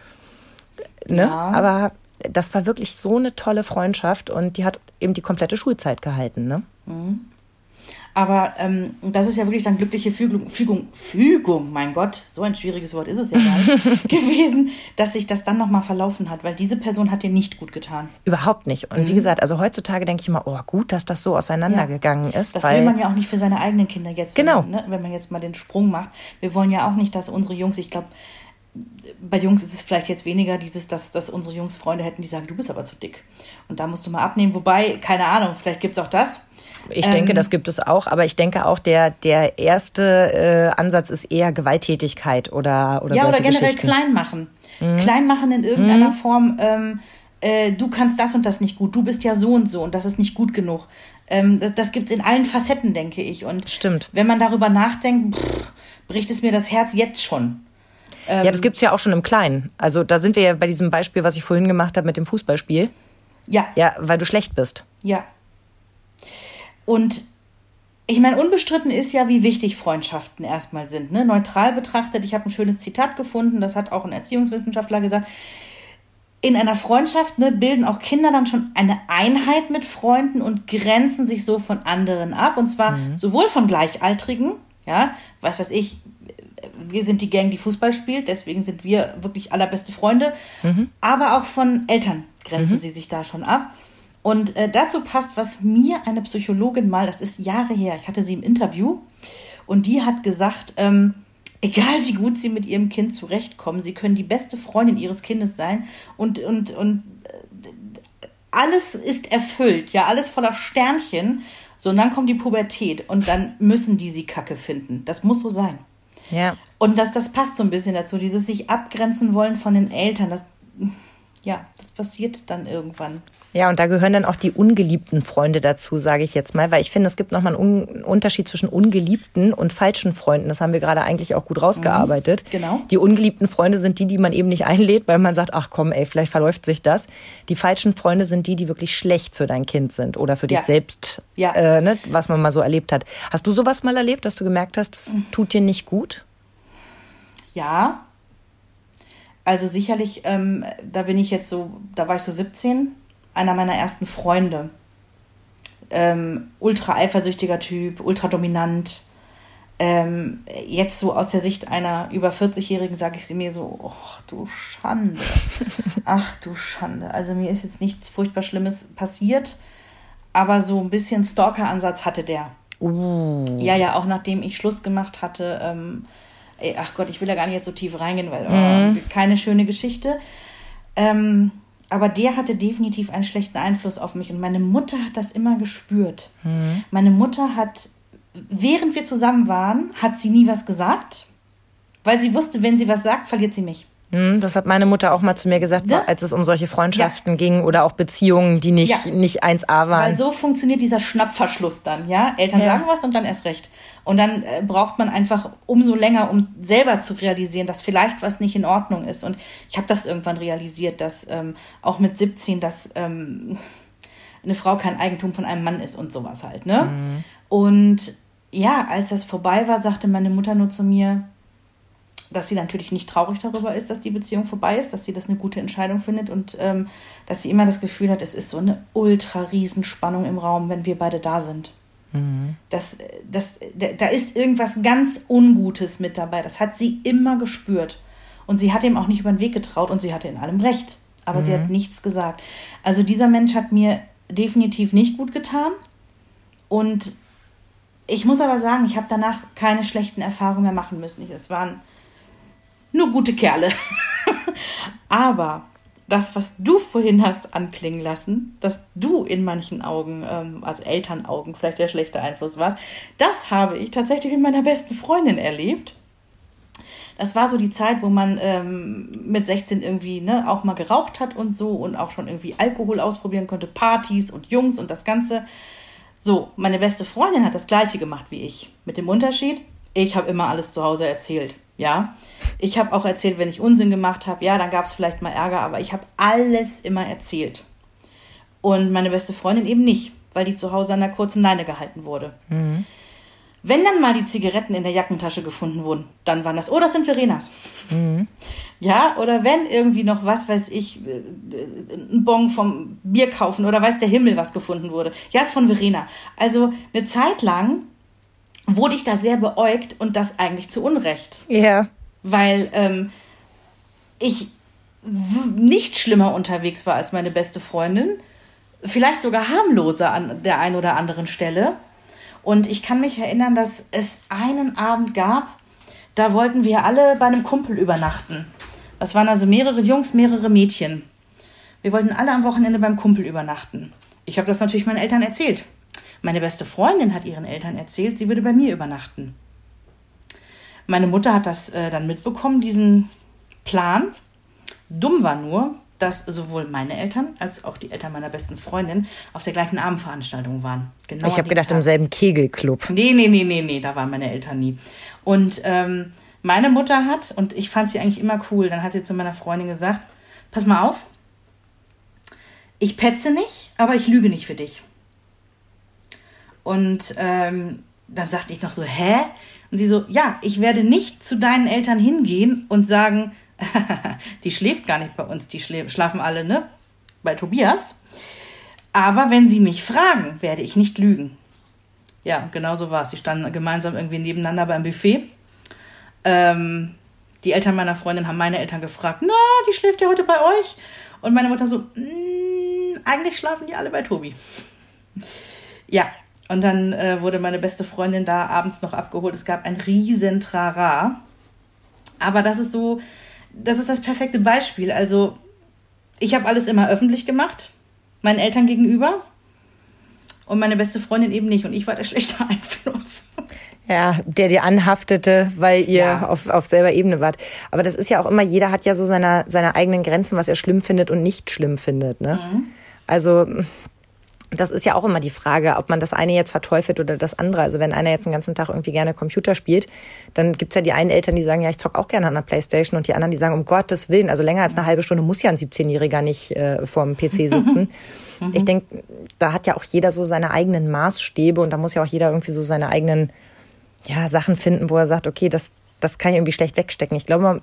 Ne? Ja. Aber das war wirklich so eine tolle Freundschaft und die hat eben die komplette Schulzeit gehalten. Ne? Mhm. Aber ähm, das ist ja wirklich dann glückliche Fügung, Fügung, Fügung, mein Gott, so ein schwieriges Wort ist es ja gar nicht, gewesen, dass sich das dann nochmal verlaufen hat, weil diese Person hat dir nicht gut getan. Überhaupt nicht. Und mhm. wie gesagt, also heutzutage denke ich immer, oh gut, dass das so auseinandergegangen ja. ist. Das weil will man ja auch nicht für seine eigenen Kinder jetzt, genau. wenn, ne, wenn man jetzt mal den Sprung macht. Wir wollen ja auch nicht, dass unsere Jungs, ich glaube, bei Jungs ist es vielleicht jetzt weniger dieses, dass, dass unsere Jungs Freunde hätten, die sagen, du bist aber zu dick. Und da musst du mal abnehmen. Wobei, keine Ahnung, vielleicht gibt es auch das. Ich ähm, denke, das gibt es auch. Aber ich denke auch, der, der erste äh, Ansatz ist eher Gewalttätigkeit oder, oder ja, solche oder generell Geschichten. klein machen. Mhm. Klein machen in irgendeiner mhm. Form. Ähm, äh, du kannst das und das nicht gut. Du bist ja so und so und das ist nicht gut genug. Ähm, das das gibt es in allen Facetten, denke ich. Und stimmt. Wenn man darüber nachdenkt, pff, bricht es mir das Herz jetzt schon. Ja, das gibt's ja auch schon im Kleinen. Also da sind wir ja bei diesem Beispiel, was ich vorhin gemacht habe mit dem Fußballspiel. Ja. Ja, weil du schlecht bist. Ja. Und ich meine, unbestritten ist ja, wie wichtig Freundschaften erstmal sind. Ne? Neutral betrachtet, ich habe ein schönes Zitat gefunden, das hat auch ein Erziehungswissenschaftler gesagt. In einer Freundschaft ne, bilden auch Kinder dann schon eine Einheit mit Freunden und grenzen sich so von anderen ab. Und zwar mhm. sowohl von Gleichaltrigen, ja, was weiß ich, wir sind die Gang, die Fußball spielt, deswegen sind wir wirklich allerbeste Freunde. Mhm. Aber auch von Eltern grenzen mhm. sie sich da schon ab. Und äh, dazu passt, was mir eine Psychologin mal, das ist Jahre her, ich hatte sie im Interview und die hat gesagt, ähm, egal wie gut sie mit ihrem Kind zurechtkommen, sie können die beste Freundin ihres Kindes sein und, und, und äh, alles ist erfüllt, ja, alles voller Sternchen. So, und dann kommt die Pubertät und dann müssen die sie Kacke finden. Das muss so sein. Ja. Und das, das passt so ein bisschen dazu, dieses sich abgrenzen wollen von den Eltern, das, ja, das passiert dann irgendwann. Ja, und da gehören dann auch die ungeliebten Freunde dazu, sage ich jetzt mal, weil ich finde, es gibt nochmal einen Un- Unterschied zwischen ungeliebten und falschen Freunden. Das haben wir gerade eigentlich auch gut rausgearbeitet. Mhm, genau. Die ungeliebten Freunde sind die, die man eben nicht einlädt, weil man sagt, ach komm, ey, vielleicht verläuft sich das. Die falschen Freunde sind die, die wirklich schlecht für dein Kind sind oder für dich ja. selbst, ja. äh, ne, was man mal so erlebt hat. Hast du sowas mal erlebt, dass du gemerkt hast, das mhm. tut dir nicht gut? Ja. Also sicherlich, ähm, da bin ich jetzt so, da war ich so siebzehn, einer meiner ersten Freunde. Ähm, ultra eifersüchtiger Typ, ultra dominant. Ähm, jetzt so aus der Sicht einer über vierzig-Jährigen sage ich sie mir so, ach du Schande, ach du Schande. Also mir ist jetzt nichts furchtbar Schlimmes passiert, aber so ein bisschen Stalker-Ansatz hatte der. Uh. Ja, ja, auch nachdem ich Schluss gemacht hatte, ähm, ey, ach Gott, ich will da gar nicht jetzt so tief reingehen, weil oh, mhm. keine schöne Geschichte. Ähm, aber der hatte definitiv einen schlechten Einfluss auf mich und meine Mutter hat das immer gespürt. Mhm. Meine Mutter hat, während wir zusammen waren, hat sie nie was gesagt, weil sie wusste, wenn sie was sagt, verliert sie mich. Das hat meine Mutter auch mal zu mir gesagt, ja? als es um solche Freundschaften ja. ging oder auch Beziehungen, die nicht, ja. nicht eins a waren. Weil so funktioniert dieser Schnappverschluss dann, ja. Eltern ja. sagen was und dann erst recht. Und dann äh, braucht man einfach umso länger, um selber zu realisieren, dass vielleicht was nicht in Ordnung ist. Und ich habe das irgendwann realisiert, dass ähm, auch mit siebzehn, dass ähm, eine Frau kein Eigentum von einem Mann ist und sowas halt, ne? Mhm. Und ja, als das vorbei war, sagte meine Mutter nur zu mir, dass sie natürlich nicht traurig darüber ist, dass die Beziehung vorbei ist, dass sie das eine gute Entscheidung findet und ähm, dass sie immer das Gefühl hat, es ist so eine ultra riesen Spannung im Raum, wenn wir beide da sind. Mhm. Das, das, da ist irgendwas ganz Ungutes mit dabei. Das hat sie immer gespürt. Und sie hat ihm auch nicht über den Weg getraut und sie hatte in allem recht. Aber mhm. sie hat nichts gesagt. Also dieser Mensch hat mir definitiv nicht gut getan. Und ich muss aber sagen, ich habe danach keine schlechten Erfahrungen mehr machen müssen. Es waren nur gute Kerle. Aber das, was du vorhin hast anklingen lassen, dass du in manchen Augen, ähm, also Elternaugen, vielleicht der schlechte Einfluss warst, das habe ich tatsächlich mit meiner besten Freundin erlebt. Das war so die Zeit, wo man ähm, mit sechzehn irgendwie ne, auch mal geraucht hat und so und auch schon irgendwie Alkohol ausprobieren konnte, Partys und Jungs und das Ganze. So, meine beste Freundin hat das Gleiche gemacht wie ich. Mit dem Unterschied, ich habe immer alles zu Hause erzählt. Ja, ich habe auch erzählt, wenn ich Unsinn gemacht habe. Ja, dann gab es vielleicht mal Ärger, aber ich habe alles immer erzählt. Und meine beste Freundin eben nicht, weil die zu Hause an der kurzen Leine gehalten wurde. Mhm. Wenn dann mal die Zigaretten in der Jackentasche gefunden wurden, dann waren das, oh, das sind Verenas. Mhm. Ja, oder wenn irgendwie noch, was weiß ich, ein Bon vom Bier kaufen oder weiß der Himmel, was gefunden wurde. Ja, ist von Verena. Also eine Zeit lang wurde ich da sehr beäugt und das eigentlich zu Unrecht. Ja. Yeah. Weil ähm, ich w- nicht schlimmer unterwegs war als meine beste Freundin. Vielleicht sogar harmloser an der einen oder anderen Stelle. Und ich kann mich erinnern, dass es einen Abend gab, da wollten wir alle bei einem Kumpel übernachten. Das waren also mehrere Jungs, mehrere Mädchen. Wir wollten alle am Wochenende beim Kumpel übernachten. Ich habe das natürlich meinen Eltern erzählt. Meine beste Freundin hat ihren Eltern erzählt, sie würde bei mir übernachten. Meine Mutter hat das äh, dann mitbekommen, diesen Plan. Dumm war nur, dass sowohl meine Eltern als auch die Eltern meiner besten Freundin auf der gleichen Abendveranstaltung waren. Genau ich habe gedacht, Tag. Im selben Kegelclub. Nee, nee, nee, nee, nee, da waren meine Eltern nie. Und ähm, meine Mutter hat, und ich fand sie eigentlich immer cool, dann hat sie zu meiner Freundin gesagt, pass mal auf, ich petze nicht, aber ich lüge nicht für dich. Und ähm, dann sagte ich noch so, hä? Und sie so, ja, ich werde nicht zu deinen Eltern hingehen und sagen, die schläft gar nicht bei uns, die schla- schlafen alle, ne, bei Tobias. Aber wenn sie mich fragen, werde ich nicht lügen. Ja, genau so war es. Sie standen gemeinsam irgendwie nebeneinander beim Buffet. Ähm, die Eltern meiner Freundin haben meine Eltern gefragt, na, die schläft ja heute bei euch? Und meine Mutter so, eigentlich schlafen die alle bei Tobi. Ja, und dann äh, wurde meine beste Freundin da abends noch abgeholt. Es gab ein riesen Trara. Aber das ist so, das ist das perfekte Beispiel. Also ich habe alles immer öffentlich gemacht, meinen Eltern gegenüber und meine beste Freundin eben nicht. Und ich war der schlechte Einfluss. Ja, der dir anhaftete, weil ihr Ja. auf, auf selber Ebene wart. Aber das ist ja auch immer, jeder hat ja so seine, seine eigenen Grenzen, was er schlimm findet und nicht schlimm findet. Ne? Mhm. Also das ist ja auch immer die Frage, ob man das eine jetzt verteufelt oder das andere. Also wenn einer jetzt den ganzen Tag irgendwie gerne Computer spielt, dann gibt's ja die einen Eltern, die sagen, ja, ich zock auch gerne an der Playstation, und die anderen, die sagen, um Gottes Willen, also länger als eine halbe Stunde muss ja ein siebzehnjähriger nicht äh, vor dem P C sitzen. Mhm. Ich denke, da hat ja auch jeder so seine eigenen Maßstäbe, und da muss ja auch jeder irgendwie so seine eigenen ja, Sachen finden, wo er sagt, okay, das, das kann ich irgendwie schlecht wegstecken. Ich glaube, man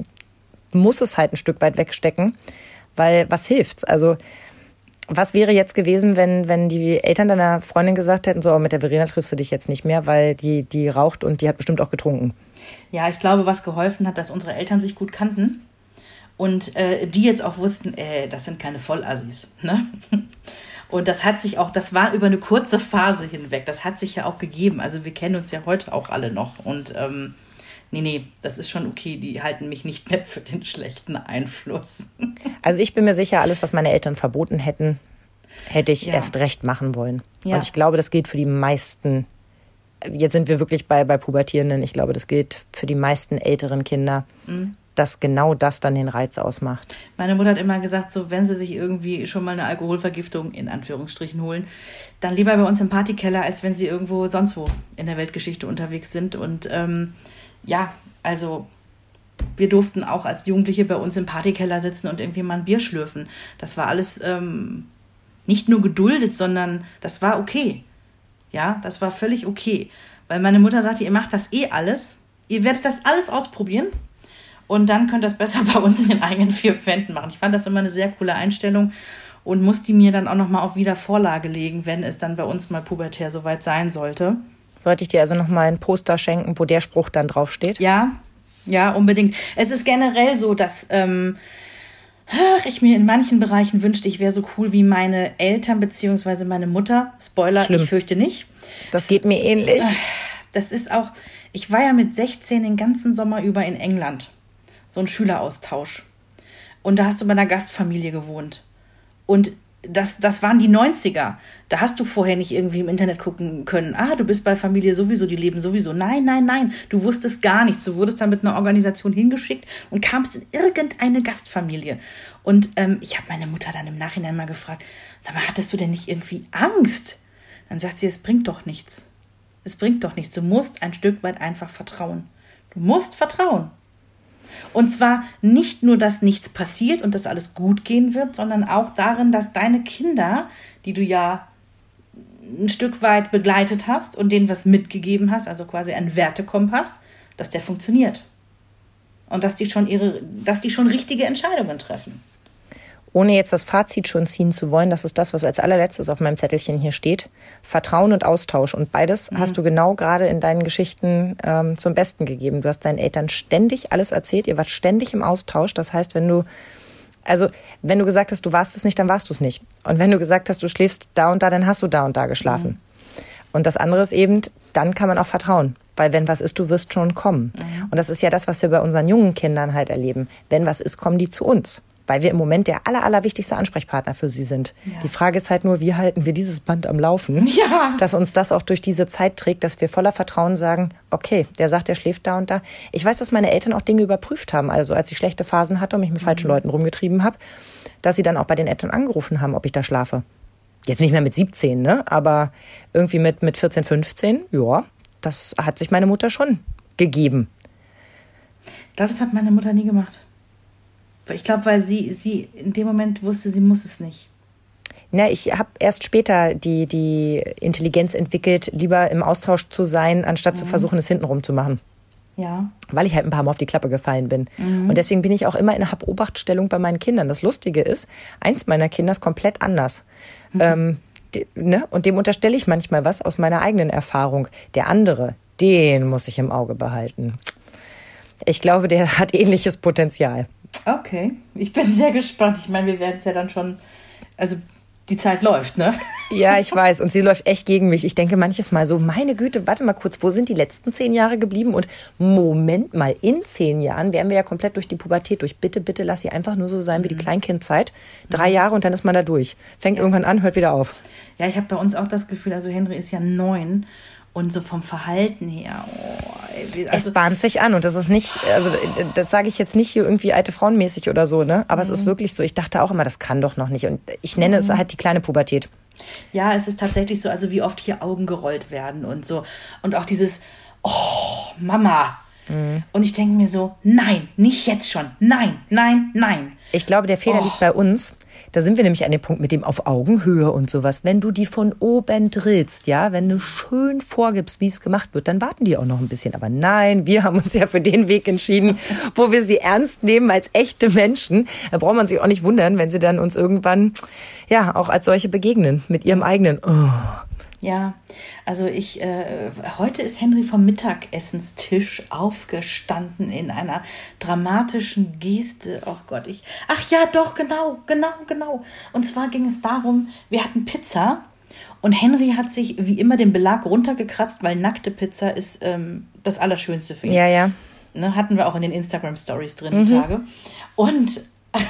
muss es halt ein Stück weit wegstecken, weil was hilft's? Also was wäre jetzt gewesen, wenn, wenn die Eltern deiner Freundin gesagt hätten, so, mit der Verena triffst du dich jetzt nicht mehr, weil die, die raucht und die hat bestimmt auch getrunken? Ja, ich glaube, was geholfen hat, dass unsere Eltern sich gut kannten und äh, die jetzt auch wussten, äh, das sind keine Vollassis, ne? Und das hat sich auch, das war über eine kurze Phase hinweg, das hat sich ja auch gegeben. Also wir kennen uns ja heute auch alle noch. Und ähm, nee, nee, das ist schon okay, die halten mich nicht mehr für den schlechten Einfluss. Also ich bin mir sicher, alles, was meine Eltern verboten hätten, hätte ich ja. erst recht machen wollen. Ja. Und ich glaube, das gilt für die meisten, jetzt sind wir wirklich bei, bei Pubertierenden, ich glaube, das gilt für die meisten älteren Kinder, mhm. dass genau das dann den Reiz ausmacht. Meine Mutter hat immer gesagt, so wenn sie sich irgendwie schon mal eine Alkoholvergiftung in Anführungsstrichen holen, dann lieber bei uns im Partykeller, als wenn sie irgendwo sonst wo in der Weltgeschichte unterwegs sind. Und ähm, ja, also wir durften auch als Jugendliche bei uns im Partykeller sitzen und irgendwie mal ein Bier schlürfen. Das war alles ähm, nicht nur geduldet, sondern das war okay. Ja, das war völlig okay. Weil meine Mutter sagte, ihr macht das eh alles. Ihr werdet das alles ausprobieren. Und dann könnt ihr das besser bei uns in den eigenen vier Wänden machen. Ich fand das immer eine sehr coole Einstellung und musste die mir dann auch nochmal auf Wiedervorlage legen, wenn es dann bei uns mal pubertär soweit sein sollte. Sollte ich dir also nochmal ein Poster schenken, wo der Spruch dann draufsteht? Ja, ja, unbedingt. Es ist generell so, dass ähm, ich mir in manchen Bereichen wünschte, ich wäre so cool wie meine Eltern bzw. meine Mutter. Spoiler, Schlimm. Ich fürchte nicht. Das geht mir ähnlich. Das ist auch, ich war ja mit sechzehn den ganzen Sommer über in England. So ein Schüleraustausch. Und da hast du bei einer Gastfamilie gewohnt. Und das, das waren die neunziger. Da hast du vorher nicht irgendwie im Internet gucken können. Ah, du bist bei Familie sowieso, die leben sowieso. Nein, nein, nein. Du wusstest gar nichts. Du wurdest dann mit einer Organisation hingeschickt und kamst in irgendeine Gastfamilie. Und ähm, ich habe meine Mutter dann im Nachhinein mal gefragt, sag mal, hattest du denn nicht irgendwie Angst? Dann sagt sie, es bringt doch nichts. Es bringt doch nichts. Du musst ein Stück weit einfach vertrauen. Du musst vertrauen. Und zwar nicht nur, dass nichts passiert und dass alles gut gehen wird, sondern auch darin, dass deine Kinder, die du ja ein Stück weit begleitet hast und denen was mitgegeben hast, also quasi einen Wertekompass, dass der funktioniert. Und dass die schon ihre, dass die schon richtige Entscheidungen treffen. Ohne jetzt das Fazit schon ziehen zu wollen, das ist das, was als allerletztes auf meinem Zettelchen hier steht. Vertrauen und Austausch. Und beides mhm. hast du genau gerade in deinen Geschichten ähm, zum Besten gegeben. Du hast deinen Eltern ständig alles erzählt. Ihr wart ständig im Austausch. Das heißt, wenn du, also wenn du gesagt hast, du warst es nicht, dann warst du es nicht. Und wenn du gesagt hast, du schläfst da und da, dann hast du da und da geschlafen. Mhm. Und das andere ist eben, dann kann man auch vertrauen. Weil wenn was ist, du wirst schon kommen. Mhm. Und das ist ja das, was wir bei unseren jungen Kindern halt erleben. Wenn was ist, kommen die zu uns. Weil wir im Moment der aller, allerwichtigste Ansprechpartner für sie sind. Ja. Die Frage ist halt nur, wie halten wir dieses Band am Laufen, ja. dass uns das auch durch diese Zeit trägt, dass wir voller Vertrauen sagen, okay, der sagt, der schläft da und da. Ich weiß, dass meine Eltern auch Dinge überprüft haben, also als ich schlechte Phasen hatte und mich mit mhm. falschen Leuten rumgetrieben habe, dass sie dann auch bei den Eltern angerufen haben, ob ich da schlafe. Jetzt nicht mehr mit siebzehn, ne? Aber irgendwie mit, mit vierzehn, fünfzehn, ja, das hat sich meine Mutter schon gegeben. Ich glaube, das hat meine Mutter nie gemacht. Ich glaube, weil sie, sie in dem Moment wusste, sie muss es nicht. Na, ich habe erst später die, die Intelligenz entwickelt, lieber im Austausch zu sein, anstatt mhm. zu versuchen, es hintenrum zu machen. Ja. Weil ich halt ein paar Mal auf die Klappe gefallen bin. Mhm. Und deswegen bin ich auch immer in einer Beobachtstellung bei meinen Kindern. Das Lustige ist, eins meiner Kinder ist komplett anders. Mhm. Ähm, die, ne? Und dem unterstelle ich manchmal was aus meiner eigenen Erfahrung. Der andere, den muss ich im Auge behalten. Ich glaube, der hat ähnliches Potenzial. Okay, ich bin sehr gespannt. Ich meine, wir werden es ja dann schon, also die Zeit läuft, ne? Ja, ich weiß. Und sie läuft echt gegen mich. Ich denke manches Mal so, meine Güte, warte mal kurz, wo sind die letzten zehn Jahre geblieben? Und Moment mal, in zehn Jahren wären wir ja komplett durch die Pubertät durch. Bitte, bitte lass sie einfach nur so sein wie die Kleinkindzeit. Drei Jahre und dann ist man da durch. Fängt ja. irgendwann an, hört wieder auf. Ja, ich habe bei uns auch das Gefühl, also Henry ist ja neun. Und so vom Verhalten her. Oh, ey, also es bahnt sich an und das ist nicht, also das sage ich jetzt nicht hier irgendwie alte Frauenmäßig oder so, ne? Aber mhm. es ist wirklich so. Ich dachte auch immer, das kann doch noch nicht. Und ich nenne mhm. es halt die kleine Pubertät. Ja, es ist tatsächlich so, also wie oft hier Augen gerollt werden und so. Und auch dieses, oh, Mama. Mhm. Und ich denke mir so, nein, nicht jetzt schon. Nein, nein, nein. Ich glaube, der Fehler oh. liegt bei uns. Da sind wir nämlich an dem Punkt mit dem auf Augenhöhe und sowas. Wenn du die von oben drillst, ja, wenn du schön vorgibst, wie es gemacht wird, dann warten die auch noch ein bisschen. Aber nein, wir haben uns ja für den Weg entschieden, wo wir sie ernst nehmen als echte Menschen. Da braucht man sich auch nicht wundern, wenn sie dann uns irgendwann, ja, auch als solche begegnen, mit ihrem eigenen, oh. Ja, also ich, äh, heute ist Henry vom Mittagessenstisch aufgestanden in einer dramatischen Geste. Oh Gott, ich, ach ja, doch, genau, genau, genau. Und zwar ging es darum, wir hatten Pizza und Henry hat sich wie immer den Belag runtergekratzt, weil nackte Pizza ist ähm, das Allerschönste für ihn. Ja, ja. Ne, hatten wir auch in den Instagram-Stories drin, die mhm. Tage. Und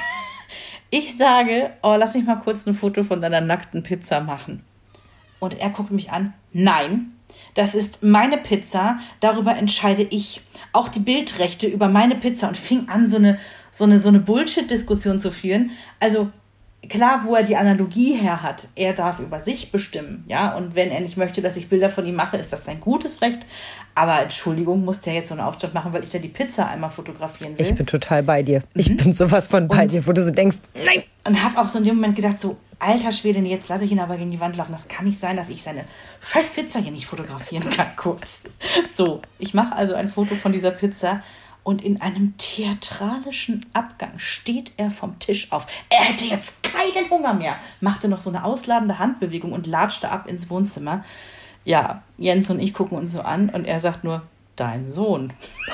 ich sage, oh, lass mich mal kurz ein Foto von deiner nackten Pizza machen. Und er guckt mich an, nein, das ist meine Pizza, darüber entscheide ich. Auch die Bildrechte über meine Pizza und fing an, so eine, so eine, so eine Bullshit-Diskussion zu führen. Also klar, wo er die Analogie her hat, er darf über sich bestimmen, ja, und wenn er nicht möchte, dass ich Bilder von ihm mache, ist das sein gutes Recht. Aber Entschuldigung, muss der jetzt so einen Aufstand machen, weil ich da die Pizza einmal fotografieren will. Ich bin total bei dir. Ich mhm. bin sowas von bei und, dir, wo du so denkst, nein. Und habe auch so in dem Moment gedacht, so, alter Schwede, jetzt lasse ich ihn aber gegen die Wand laufen. Das kann nicht sein, dass ich seine scheiß Pizza hier nicht fotografieren kann, kurz. So, ich mache also ein Foto von dieser Pizza und in einem theatralischen Abgang steht er vom Tisch auf. Er hätte jetzt keinen Hunger mehr. Machte noch so eine ausladende Handbewegung und latschte ab ins Wohnzimmer. Ja, Jens und ich gucken uns so an und er sagt nur, dein Sohn.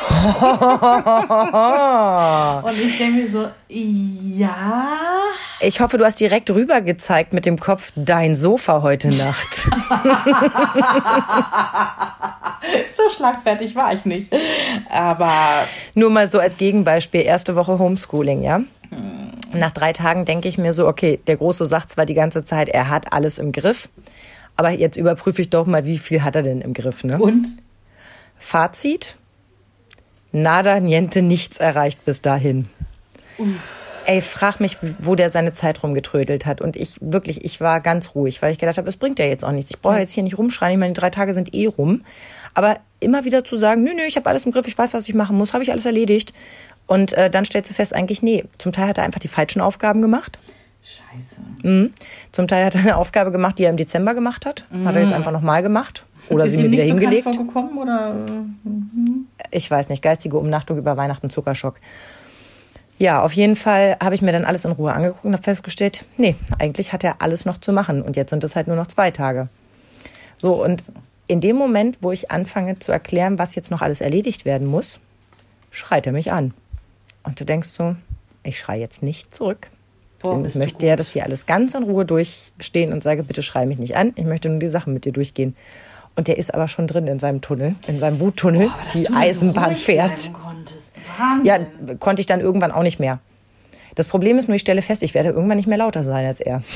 Und ich denke mir so, ja. Ich hoffe, du hast direkt rüber gezeigt mit dem Kopf, dein Sofa heute Nacht. So schlagfertig war ich nicht. Aber nur mal so als Gegenbeispiel, erste Woche Homeschooling, ja? Nach drei Tagen denke ich mir so, okay, der Große sagt zwar die ganze Zeit, er hat alles im Griff, aber jetzt überprüfe ich doch mal, wie viel hat er denn im Griff, ne? Und? Fazit, nada, niente, nichts erreicht bis dahin. Uff. Ey, frag mich, wo der seine Zeit rumgetrödelt hat. Und ich wirklich, ich war ganz ruhig, weil ich gedacht habe, es bringt ja jetzt auch nichts. Ich brauche jetzt hier nicht rumschreien. Ich meine, die drei Tage sind eh rum. Aber immer wieder zu sagen, nö, nö, ich habe alles im Griff, ich weiß, was ich machen muss, habe ich alles erledigt. Und äh, dann stellst du fest, eigentlich, nee, zum Teil hat er einfach die falschen Aufgaben gemacht. Scheiße. Mhm. Zum Teil hat er eine Aufgabe gemacht, die er im Dezember gemacht hat. Mhm. Hat er jetzt einfach nochmal gemacht. Oder sie mir wieder hingelegt. Ist ihm nicht bekannt vorgekommen, oder? Mhm. Ich weiß nicht, geistige Umnachtung über Weihnachten, Zuckerschock. Ja, auf jeden Fall habe ich mir dann alles in Ruhe angeguckt und habe festgestellt, nee, eigentlich hat er alles noch zu machen. Und jetzt sind es halt nur noch zwei Tage. So, und in dem Moment, wo ich anfange zu erklären, was jetzt noch alles erledigt werden muss, schreit er mich an. Und du denkst so, ich schreie jetzt nicht zurück. Boah, ich möchte ja das hier alles ganz in Ruhe durchstehen und sage, bitte schrei mich nicht an. Ich möchte nur die Sachen mit dir durchgehen. Und der ist aber schon drin in seinem Tunnel, in seinem Wuttunnel, Boah, die Eisenbahn so fährt. Wahnsinn. Ja, konnte ich dann irgendwann auch nicht mehr. Das Problem ist nur, ich stelle fest, ich werde irgendwann nicht mehr lauter sein als er.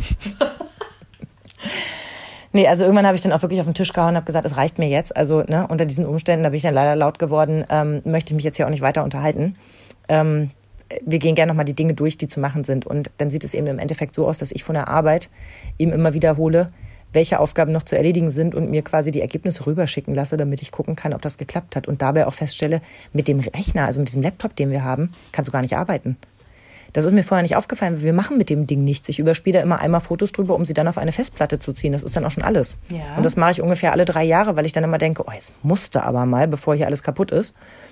Nee, also irgendwann habe ich dann auch wirklich auf den Tisch gehauen und habe gesagt, es reicht mir jetzt. Also ne, unter diesen Umständen, da bin ich dann leider laut geworden, ähm, möchte ich mich jetzt hier auch nicht weiter unterhalten. Ähm, wir gehen gerne nochmal die Dinge durch, die zu machen sind. Und dann sieht es eben im Endeffekt so aus, dass ich von der Arbeit ihm immer wiederhole, welche Aufgaben noch zu erledigen sind und mir quasi die Ergebnisse rüberschicken lasse, damit ich gucken kann, ob das geklappt hat. Und dabei auch feststelle, mit dem Rechner, also mit diesem Laptop, den wir haben, kannst du gar nicht arbeiten. Das ist mir vorher nicht aufgefallen. Wir machen mit dem Ding nichts. Ich überspiele da immer einmal Fotos drüber, um sie dann auf eine Festplatte zu ziehen. Das ist dann auch schon alles. Ja. Und das mache ich ungefähr alle drei Jahre, weil ich dann immer denke, oh, jetzt musste aber mal, bevor hier alles kaputt ist.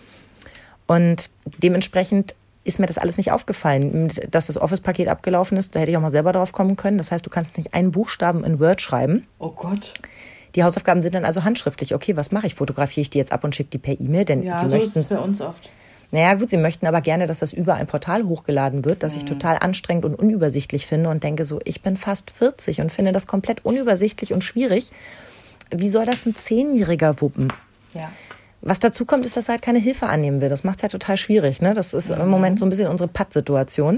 Und dementsprechend ist mir das alles nicht aufgefallen. Dass das Office-Paket abgelaufen ist, da hätte ich auch mal selber drauf kommen können. Das heißt, du kannst nicht einen Buchstaben in Word schreiben. Oh Gott. Die Hausaufgaben sind dann also handschriftlich. Okay, was mache ich? Fotografiere ich die jetzt ab und schicke die per E-Mail? Denn ja, die so möchten, ist es bei uns oft. Naja, gut, sie möchten aber gerne, dass das über ein Portal hochgeladen wird, das mhm. ich total anstrengend und unübersichtlich finde und denke so, ich bin fast vierzig und finde das komplett unübersichtlich und schwierig. Wie soll das ein Zehnjähriger wuppen? Ja. Was dazu kommt, ist, dass er halt keine Hilfe annehmen will. Das macht es halt total schwierig. Ne? Das ist mhm. im Moment so ein bisschen unsere Pattsituation.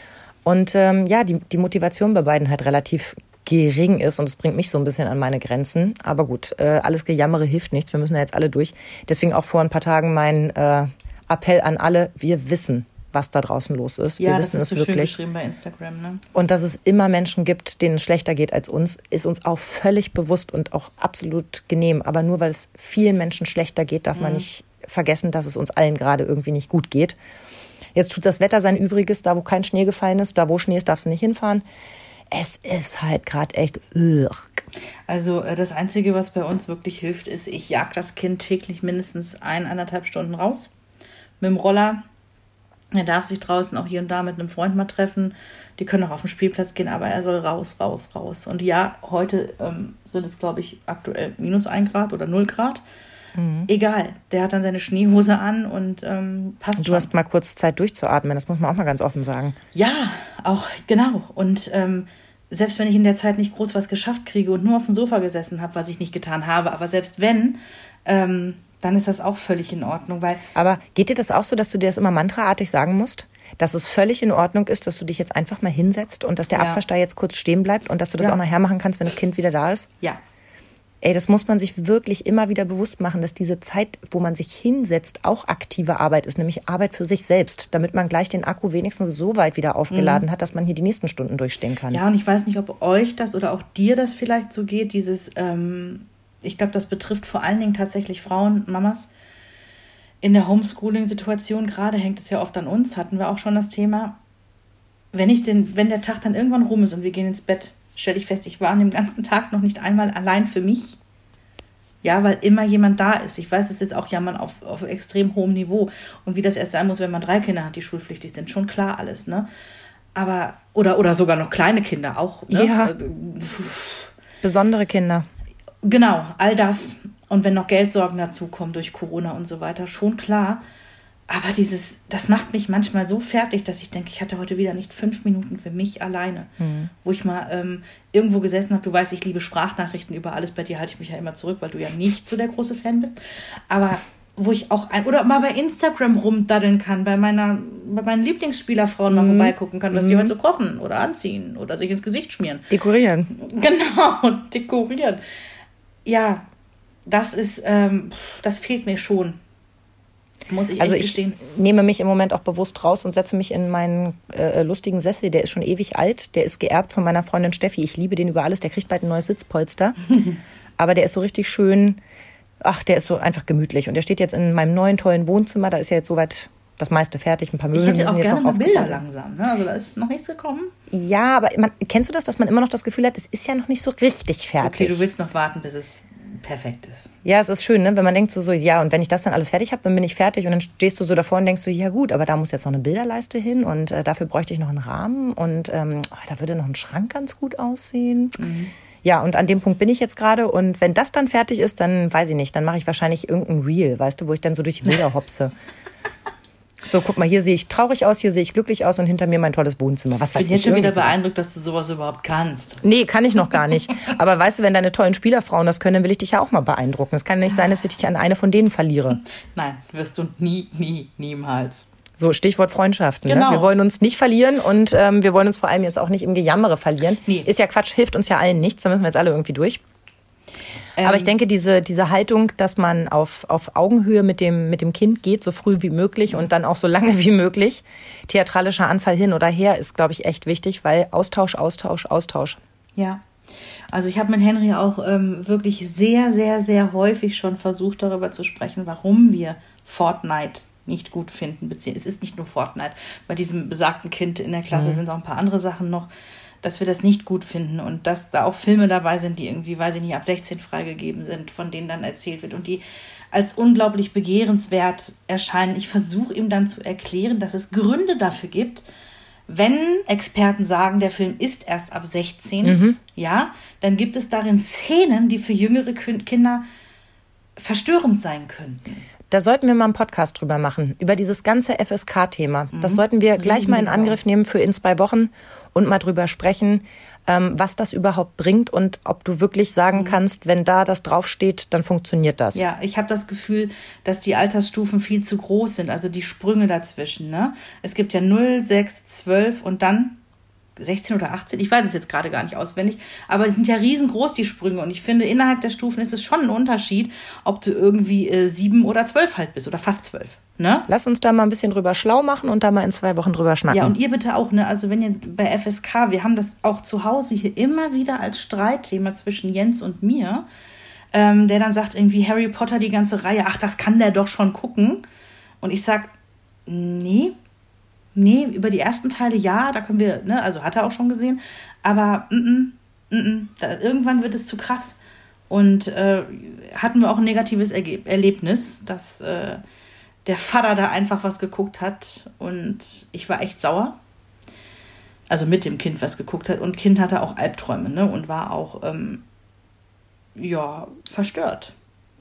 Und ähm, ja, die, die Motivation bei beiden halt relativ gering ist und es bringt mich so ein bisschen an meine Grenzen. Aber gut, äh, alles Gejammere hilft nichts. Wir müssen da jetzt alle durch. Deswegen auch vor ein paar Tagen mein äh, Appell an alle, wir wissen, was da draußen los ist. Ja, wir das wissen ist es so wirklich. schön geschrieben bei Instagram. Ne? Und dass es immer Menschen gibt, denen es schlechter geht als uns, ist uns auch völlig bewusst und auch absolut genehm. Aber nur weil es vielen Menschen schlechter geht, darf mhm. man nicht vergessen, dass es uns allen gerade irgendwie nicht gut geht. Jetzt tut das Wetter sein Übriges, da wo kein Schnee gefallen ist, da wo Schnee ist, darfst du nicht hinfahren. Es ist halt gerade echt... Ugh. Also das Einzige, was bei uns wirklich hilft, ist, ich jag das Kind täglich mindestens ein, anderthalb Stunden raus mit dem Roller. Er darf sich draußen auch hier und da mit einem Freund mal treffen. Die können auch auf den Spielplatz gehen, aber er soll raus, raus, raus. Und ja, heute ähm, sind es, glaube ich, aktuell minus ein Grad oder null Grad. Mhm. Egal, der hat dann seine Schneehose an und ähm, passt und du schon. hast mal kurz Zeit durchzuatmen, das muss man auch mal ganz offen sagen. Ja, auch genau. Und ähm, selbst wenn ich in der Zeit nicht groß was geschafft kriege und nur auf dem Sofa gesessen habe, was ich nicht getan habe, aber selbst wenn... Ähm, dann ist das auch völlig in Ordnung. Weil Aber geht dir das auch so, dass du dir das immer mantraartig sagen musst? Dass es völlig in Ordnung ist, dass du dich jetzt einfach mal hinsetzt und dass der ja. Abwasch da jetzt kurz stehen bleibt und dass du das ja. auch nachher machen kannst, wenn das Kind wieder da ist? Ja. Ey, das muss man sich wirklich immer wieder bewusst machen, dass diese Zeit, wo man sich hinsetzt, auch aktive Arbeit ist, nämlich Arbeit für sich selbst, damit man gleich den Akku wenigstens so weit wieder aufgeladen mhm. hat, dass man hier die nächsten Stunden durchstehen kann. Ja, und ich weiß nicht, ob euch das oder auch dir das vielleicht so geht, dieses... Ähm Ich glaube, das betrifft vor allen Dingen tatsächlich Frauen, Mamas. In der Homeschooling-Situation gerade hängt es ja oft an uns, hatten wir auch schon das Thema. Wenn ich den, wenn der Tag dann irgendwann rum ist und wir gehen ins Bett, stelle ich fest, ich war an dem ganzen Tag noch nicht einmal allein für mich. Ja, weil immer jemand da ist. Ich weiß, das ist jetzt auch Jammern auf, auf extrem hohem Niveau. Und wie das erst sein muss, wenn man drei Kinder hat, die schulpflichtig sind, schon klar alles, ne? Aber, oder, oder sogar noch kleine Kinder auch, ne? Ja. Besondere Kinder. Genau, all das. Und wenn noch Geldsorgen dazukommen durch Corona und so weiter, schon klar. Aber dieses, das macht mich manchmal so fertig, dass ich denke, ich hatte heute wieder nicht fünf Minuten für mich alleine. Mhm. Wo ich mal ähm, irgendwo gesessen habe, du weißt, ich liebe Sprachnachrichten über alles, bei dir halte ich mich ja immer zurück, weil du ja nicht so der große Fan bist. Aber wo ich auch ein, oder mal bei Instagram rumdaddeln kann, bei meiner, bei meinen Lieblingsspielerfrauen mal mhm. vorbeigucken kann, was mhm. die heute so kochen oder anziehen oder sich ins Gesicht schmieren. Dekorieren. Genau, dekorieren. Ja, das ist, ähm, das fehlt mir schon. Muss ich also ich stehen. nehme mich im Moment auch bewusst raus und setze mich in meinen äh, lustigen Sessel. Der ist schon ewig alt. Der ist geerbt von meiner Freundin Steffi. Ich liebe den über alles. Der kriegt bald ein neues Sitzpolster. Aber der ist so richtig schön. Ach, der ist so einfach gemütlich. Und der steht jetzt in meinem neuen, tollen Wohnzimmer. Da ist ja jetzt soweit das meiste fertig. Ein paar Möbel müssen jetzt auch auch gerne mal Bilder langsam. Ne? Also da ist noch nichts gekommen. Ja, aber man, kennst du das, dass man immer noch das Gefühl hat, es ist ja noch nicht so richtig fertig? Okay, du willst noch warten, bis es perfekt ist. Ja, es ist schön, ne? Wenn man denkt so, so, ja, und wenn ich das dann alles fertig habe, dann bin ich fertig. Und dann stehst du so davor und denkst so, ja gut, aber da muss jetzt noch eine Bilderleiste hin und äh, dafür bräuchte ich noch einen Rahmen und ähm, oh, da würde noch ein Schrank ganz gut aussehen. Mhm. Ja, und an dem Punkt bin ich jetzt gerade. Und wenn das dann fertig ist, dann weiß ich nicht, dann mache ich wahrscheinlich irgendein Reel, weißt du, wo ich dann so durch die Bilder hopse. So, guck mal, hier sehe ich traurig aus, hier sehe ich glücklich aus und hinter mir mein tolles Wohnzimmer. Was weiß ich. Ich bin jetzt schon wieder beeindruckt, dass du sowas überhaupt kannst. Nee, kann ich noch gar nicht. Aber weißt du, wenn deine tollen Spielerfrauen das können, dann will ich dich ja auch mal beeindrucken. Es kann nicht sein, dass ich dich an eine von denen verliere. Nein, wirst du nie, nie, niemals. So, Stichwort Freundschaften. Genau. Ne? Wir wollen uns nicht verlieren und ähm, wir wollen uns vor allem jetzt auch nicht im Gejammere verlieren. Nee. Ist ja Quatsch, hilft uns ja allen nichts, da müssen wir jetzt alle irgendwie durch. Ähm, Aber ich denke, diese, diese Haltung, dass man auf, auf Augenhöhe mit dem, mit dem Kind geht, so früh wie möglich und dann auch so lange wie möglich, theatralischer Anfall hin oder her, ist, glaube ich, echt wichtig, weil Austausch, Austausch, Austausch. Ja, also ich habe mit Henry auch ähm, wirklich sehr, sehr, sehr häufig schon versucht, darüber zu sprechen, warum wir Fortnite nicht gut finden. Es ist nicht nur Fortnite. Bei diesem besagten Kind in der Klasse mhm. sind auch ein paar andere Sachen noch, dass wir das nicht gut finden und dass da auch Filme dabei sind, die irgendwie, weiß ich nicht, ab sechzehn freigegeben sind, von denen dann erzählt wird und die als unglaublich begehrenswert erscheinen. Ich versuche ihm dann zu erklären, dass es Gründe dafür gibt, wenn Experten sagen, der Film ist erst ab sechzehn, mhm. ja, dann gibt es darin Szenen, die für jüngere Kinder verstörend sein könnten. Da sollten wir mal einen Podcast drüber machen, über dieses ganze F S K-Thema. Das mhm. sollten wir das gleich mal in Angriff nehmen für in zwei Wochen und mal drüber sprechen, ähm, was das überhaupt bringt und ob du wirklich sagen mhm. kannst, wenn da das draufsteht, dann funktioniert das. Ja, ich habe das Gefühl, dass die Altersstufen viel zu groß sind, also die Sprünge dazwischen. Ne? Es gibt ja null, sechs, zwölf und dann sechzehn oder achtzehn, ich weiß es jetzt gerade gar nicht auswendig, aber die sind ja riesengroß, die Sprünge. Und ich finde, innerhalb der Stufen ist es schon ein Unterschied, ob du irgendwie äh, sieben oder zwölf halt bist oder fast zwölf. Ne? Lass uns da mal ein bisschen drüber schlau machen und da mal in zwei Wochen drüber schnacken. Ja, und ihr bitte auch, ne? Also wenn ihr bei F S K, wir haben das auch zu Hause hier immer wieder als Streitthema zwischen Jens und mir, ähm, der dann sagt irgendwie Harry Potter, die ganze Reihe, ach, das kann der doch schon gucken. Und ich sag, nee, Nee, über die ersten Teile ja, da können wir, ne, also hat er auch schon gesehen, aber mm, mm, mm, da, irgendwann wird es zu krass. Und äh, hatten wir auch ein negatives Erge- Erlebnis, dass äh, der Vater da einfach was geguckt hat und ich war echt sauer. Also mit dem Kind was geguckt hat und Kind hatte auch Albträume, ne, und war auch, ähm, ja, verstört.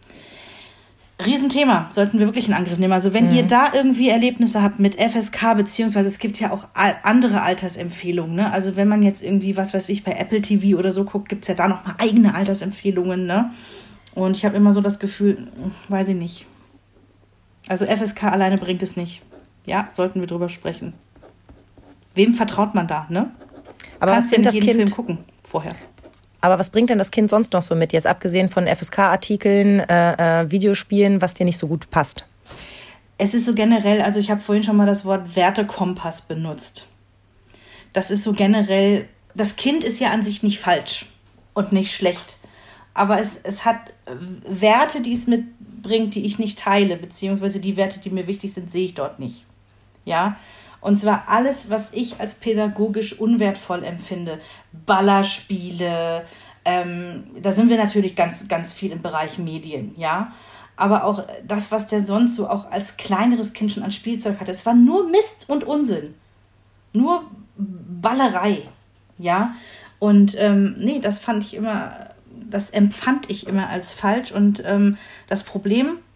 Riesenthema, sollten wir wirklich in Angriff nehmen. Also wenn mhm. ihr da irgendwie Erlebnisse habt mit F S K, beziehungsweise es gibt ja auch andere Altersempfehlungen, ne? Also wenn man jetzt irgendwie, was weiß ich, bei Apple T V oder so guckt, gibt es ja da nochmal eigene Altersempfehlungen, ne? Und ich habe immer so das Gefühl, weiß ich nicht. Also F S K alleine bringt es nicht. Ja, sollten wir drüber sprechen. Wem vertraut man da, ne? Aber was bringt das Kind? Film gucken vorher. Aber was bringt denn das Kind sonst noch so mit, jetzt abgesehen von F S K-Artikeln, äh, äh, Videospielen, was dir nicht so gut passt? Es ist so generell, also ich habe vorhin schon mal das Wort Wertekompass benutzt. Das ist so generell, das Kind ist ja an sich nicht falsch und nicht schlecht. Aber es, es hat Werte, die es mitbringt, die ich nicht teile, beziehungsweise die Werte, die mir wichtig sind, sehe ich dort nicht. Ja, und zwar alles, was ich als pädagogisch unwertvoll empfinde. Ballerspiele, ähm, da sind wir natürlich ganz, ganz viel im Bereich Medien, ja. Aber auch das, was der sonst so auch als kleineres Kind schon an Spielzeug hatte, es war nur Mist und Unsinn. Nur Ballerei, ja. Und ähm, nee, das fand ich immer, das empfand ich immer als falsch. Und ähm, das Problem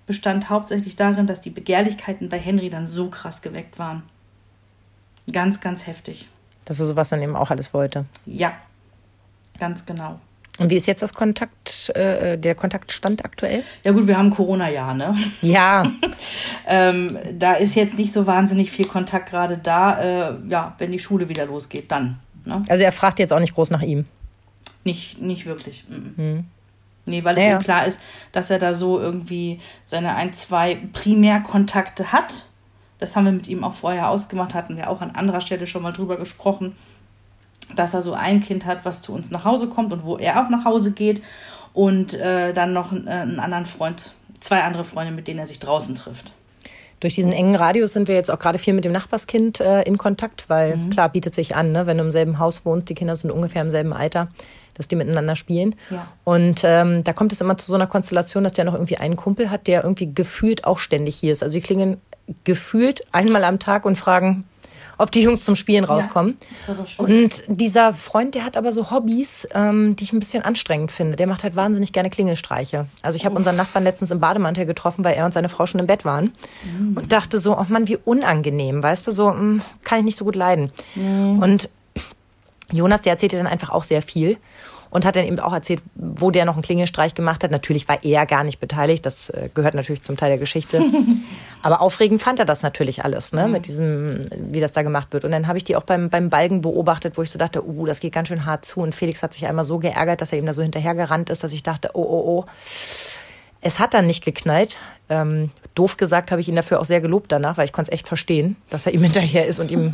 bestand hauptsächlich darin, dass die Begehrlichkeiten bei Henry dann so krass geweckt waren. Ganz, ganz heftig. Dass er sowas dann eben auch alles wollte. Ja, ganz genau. Und wie ist jetzt das Kontakt, äh, der Kontaktstand aktuell? Ja gut, wir haben Corona-Jahr, ne? Ja. ähm, da ist jetzt nicht so wahnsinnig viel Kontakt gerade da. Äh, ja, wenn die Schule wieder losgeht, dann. Ne? Also er fragt jetzt auch nicht groß nach ihm? Nicht, nicht wirklich. Mhm. Hm. Nee, weil es naja. ihm klar ist, dass er da so irgendwie seine ein, zwei Primärkontakte hat. Das haben wir mit ihm auch vorher ausgemacht, hatten wir auch an anderer Stelle schon mal drüber gesprochen, dass er so ein Kind hat, was zu uns nach Hause kommt und wo er auch nach Hause geht und äh, dann noch einen, äh, einen anderen Freund, zwei andere Freunde, mit denen er sich draußen trifft. Durch diesen engen Radius sind wir jetzt auch gerade viel mit dem Nachbarskind äh, in Kontakt, weil mhm. klar, bietet sich an, ne, wenn du im selben Haus wohnst, die Kinder sind ungefähr im selben Alter, dass die miteinander spielen. Ja. Und ähm, da kommt es immer zu so einer Konstellation, dass der noch irgendwie einen Kumpel hat, der irgendwie gefühlt auch ständig hier ist. Also die klingen gefühlt einmal am Tag und fragen, ob die Jungs zum Spielen rauskommen. Ja, ist aber schön. Und dieser Freund, der hat aber so Hobbys, ähm, die ich ein bisschen anstrengend finde. Der macht halt wahnsinnig gerne Klingelstreiche. Also ich habe unseren Nachbarn letztens im Bademantel getroffen, weil er und seine Frau schon im Bett waren. Mhm. Und dachte so, oh Mann, wie unangenehm, weißt du, so mh, kann ich nicht so gut leiden. Mhm. Und Jonas, der erzählt ja dann einfach auch sehr viel. Und hat dann eben auch erzählt, wo der noch einen Klingelstreich gemacht hat. Natürlich war er gar nicht beteiligt, das äh, gehört natürlich zum Teil der Geschichte. Aber aufregend fand er das natürlich alles, ne? Mhm. Mit diesem, wie das da gemacht wird. Und dann habe ich die auch beim, beim Balgen beobachtet, wo ich so dachte, uh, das geht ganz schön hart zu. Und Felix hat sich einmal so geärgert, dass er ihm da so hinterhergerannt ist, dass ich dachte, oh, oh, oh. Es hat dann nicht geknallt. Ähm, doof gesagt habe ich ihn dafür auch sehr gelobt danach, weil ich konnte es echt verstehen, dass er ihm hinterher ist und ihm...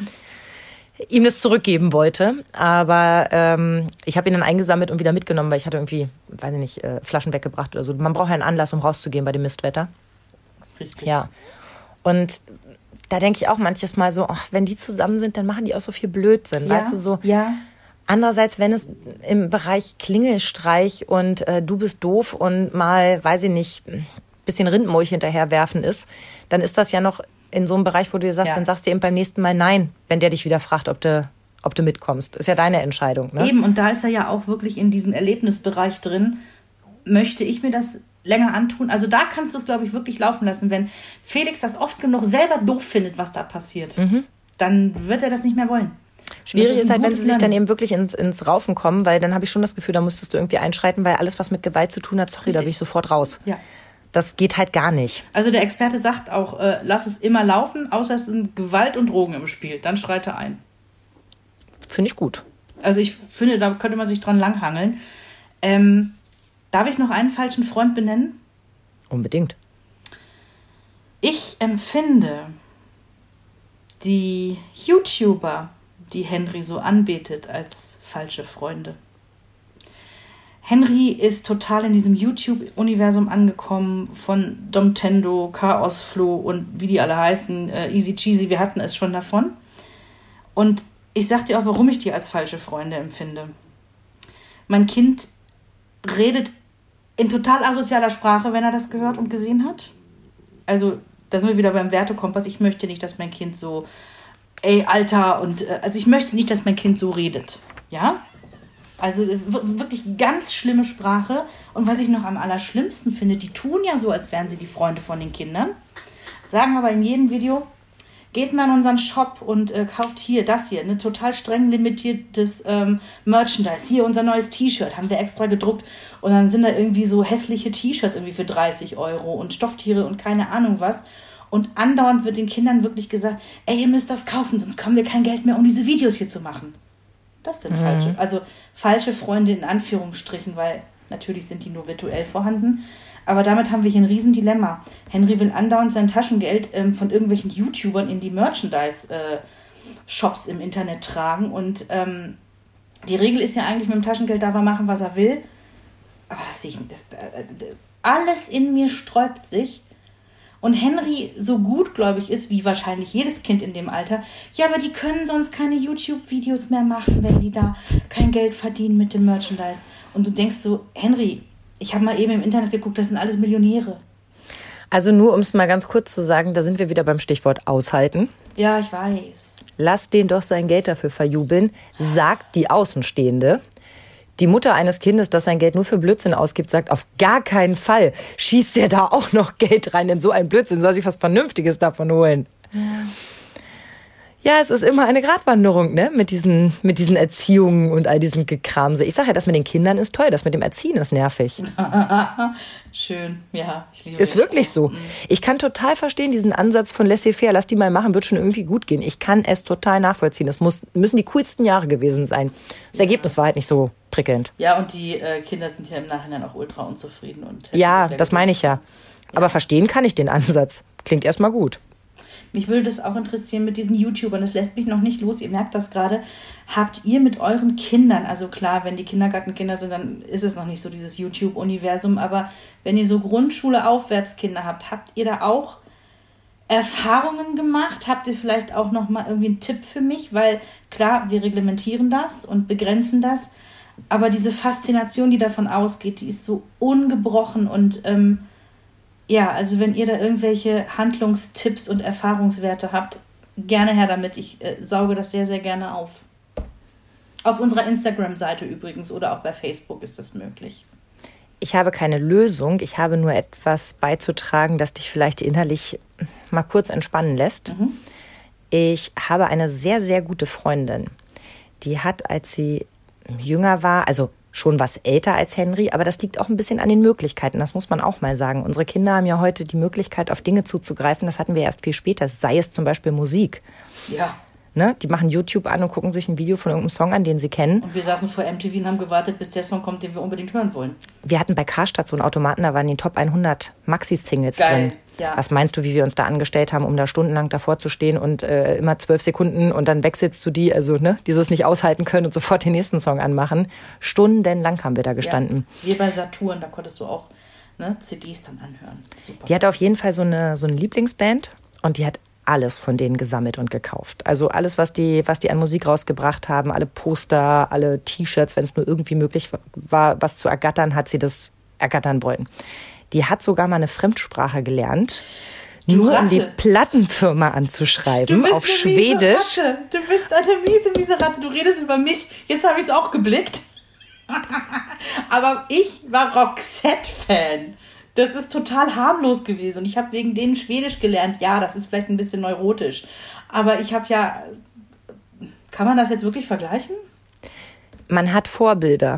ihm das zurückgeben wollte, aber ähm, ich habe ihn dann eingesammelt und wieder mitgenommen, weil ich hatte irgendwie, weiß ich nicht, äh, Flaschen weggebracht oder so. Man braucht ja einen Anlass, um rauszugehen bei dem Mistwetter. Richtig. Ja. Und da denke ich auch manches Mal so, ach, wenn die zusammen sind, dann machen die auch so viel Blödsinn, ja, weißt du, so. Ja. Andererseits, wenn es im Bereich Klingelstreich und äh, du bist doof und mal, weiß ich nicht, ein bisschen Rindmulch hinterherwerfen ist, dann ist das ja noch in so einem Bereich, wo du dir sagst, ja. dann sagst du eben beim nächsten Mal nein, wenn der dich wieder fragt, ob du, ob du mitkommst. Ist ja deine Entscheidung. Ne? Eben, und da ist er ja auch wirklich in diesem Erlebnisbereich drin. Möchte ich mir das länger antun? Also da kannst du es, glaube ich, wirklich laufen lassen. Wenn Felix das oft genug selber doof findet, was da passiert, mhm. dann wird er das nicht mehr wollen. Schwierig ist, ist halt, wenn sie sich dann eben wirklich ins, ins Raufen kommen, weil dann habe ich schon das Gefühl, da müsstest du irgendwie einschreiten, weil alles, was mit Gewalt zu tun hat, sorry, Richtig. Da bin ich sofort raus. Ja. Das geht halt gar nicht. Also der Experte sagt auch, äh, lass es immer laufen, außer es sind Gewalt und Drogen im Spiel. Dann schreite ein. Finde ich gut. Also ich finde, da könnte man sich dran langhangeln. Ähm, darf ich noch einen falschen Freund benennen? Unbedingt. Ich empfinde die YouTuber, die Henry so anbetet, als falsche Freunde. Henry ist total in diesem YouTube-Universum angekommen, von Domtendo, Chaos Flo und wie die alle heißen, äh, Easy Cheesy, wir hatten es schon davon. Und ich sag dir auch, warum ich die als falsche Freunde empfinde. Mein Kind redet in total asozialer Sprache, wenn er das gehört und gesehen hat. Also, da sind wir wieder beim Wertekompass. Ich möchte nicht, dass mein Kind so, ey, Alter, und äh, also ich möchte nicht, dass mein Kind so redet. Ja? Also wirklich ganz schlimme Sprache. Und was ich noch am allerschlimmsten finde, die tun ja so, als wären sie die Freunde von den Kindern. Sagen aber in jedem Video, geht mal in unseren Shop und äh, kauft hier das hier, ein total streng limitiertes ähm, Merchandise. Hier unser neues T-Shirt, haben wir extra gedruckt. Und dann sind da irgendwie so hässliche T-Shirts irgendwie für dreißig Euro und Stofftiere und keine Ahnung was. Und andauernd wird den Kindern wirklich gesagt, ey, ihr müsst das kaufen, sonst haben wir kein Geld mehr, um diese Videos hier zu machen. Das sind mhm. falsche, also falsche Freunde in Anführungsstrichen, weil natürlich sind die nur virtuell vorhanden. Aber damit haben wir hier ein Riesendilemma. Henry will andauernd sein Taschengeld ähm, von irgendwelchen YouTubern in die Merchandise-Shops äh, im Internet tragen. Und ähm, die Regel ist ja eigentlich, mit dem Taschengeld darf er machen, was er will. Aber das sehe ich nicht. Das, äh, alles in mir sträubt sich. Und Henry so gutgläubig ist, wie wahrscheinlich jedes Kind in dem Alter, ja, aber die können sonst keine YouTube-Videos mehr machen, wenn die da kein Geld verdienen mit dem Merchandise. Und du denkst so, Henry, ich habe mal eben im Internet geguckt, das sind alles Millionäre. Also nur, um es mal ganz kurz zu sagen, da sind wir wieder beim Stichwort aushalten. Ja, ich weiß. Lass den doch sein Geld dafür verjubeln, sagt die Außenstehende, die Mutter eines Kindes, das sein Geld nur für Blödsinn ausgibt, sagt, auf gar keinen Fall schießt der da auch noch Geld rein in so einen Blödsinn, soll sich was Vernünftiges davon holen. Ja. Ja, es ist immer eine Gratwanderung, ne, mit diesen, mit diesen Erziehungen und all diesem Gekramse. Ich sage ja, das mit den Kindern ist toll, das mit dem Erziehen ist nervig. Schön, ja. Ich liebe ist wirklich so. Ich kann total verstehen, diesen Ansatz von laissez-faire, lass die mal machen, wird schon irgendwie gut gehen. Ich kann es total nachvollziehen. Es muss, müssen die coolsten Jahre gewesen sein. Das Ergebnis war halt nicht so prickelnd. Ja, und die äh, Kinder sind ja im Nachhinein auch ultra unzufrieden. Und ja, das meine ich ja. Aber ja. Verstehen kann ich den Ansatz. Klingt erstmal gut. Mich würde das auch interessieren mit diesen YouTubern, das lässt mich noch nicht los, ihr merkt das gerade. Habt ihr mit euren Kindern, also klar, wenn die Kindergartenkinder sind, dann ist es noch nicht so dieses YouTube-Universum, aber wenn ihr so Grundschule Aufwärtskinder habt, habt ihr da auch Erfahrungen gemacht? Habt ihr vielleicht auch noch mal irgendwie einen Tipp für mich? Weil klar, wir reglementieren das und begrenzen das, aber diese Faszination, die davon ausgeht, die ist so ungebrochen und ähm, ja, also wenn ihr da irgendwelche Handlungstipps und Erfahrungswerte habt, gerne her damit. Ich äh, sauge das sehr, sehr gerne auf. Auf unserer Instagram-Seite übrigens oder auch bei Facebook ist das möglich. Ich habe keine Lösung. Ich habe nur etwas beizutragen, das dich vielleicht innerlich mal kurz entspannen lässt. Mhm. Ich habe eine sehr, sehr gute Freundin. Die hat, als sie jünger war, also schon was älter als Henry, aber das liegt auch ein bisschen an den Möglichkeiten, das muss man auch mal sagen. Unsere Kinder haben ja heute die Möglichkeit, auf Dinge zuzugreifen, das hatten wir erst viel später, sei es zum Beispiel Musik. Ja. Ne? Die machen YouTube an und gucken sich ein Video von irgendeinem Song an, den sie kennen. Und wir saßen vor M T V und haben gewartet, bis der Song kommt, den wir unbedingt hören wollen. Wir hatten bei Karstadt so einen Automaten, da waren die Top hundert Maxi-Singles drin. Ja. Was meinst du, wie wir uns da angestellt haben, um da stundenlang davor zu stehen und äh, immer zwölf Sekunden und dann wechselst du die, also ne, dieses nicht aushalten können und sofort den nächsten Song anmachen. Stundenlang haben wir da gestanden. Ja, wie bei Saturn, da konntest du auch ne, C Ds dann anhören. Super. Die hatte auf jeden Fall so eine, so eine Lieblingsband und die hat alles von denen gesammelt und gekauft. Also alles, was die, was die an Musik rausgebracht haben, alle Poster, alle T-Shirts, wenn es nur irgendwie möglich war, was zu ergattern, hat sie das ergattern wollen. Die hat sogar mal eine Fremdsprache gelernt, du nur Ratte. Um die Plattenfirma anzuschreiben, du bist auf eine Schwedisch. Miese Ratte. Du bist eine miese, miese Ratte. Du redest über mich. Jetzt habe ich es auch geblickt. Aber ich war Roxette-Fan. Das ist total harmlos gewesen. Und ich habe wegen denen Schwedisch gelernt. Ja, das ist vielleicht ein bisschen neurotisch. Aber ich habe ja... Kann man das jetzt wirklich vergleichen? Man hat Vorbilder.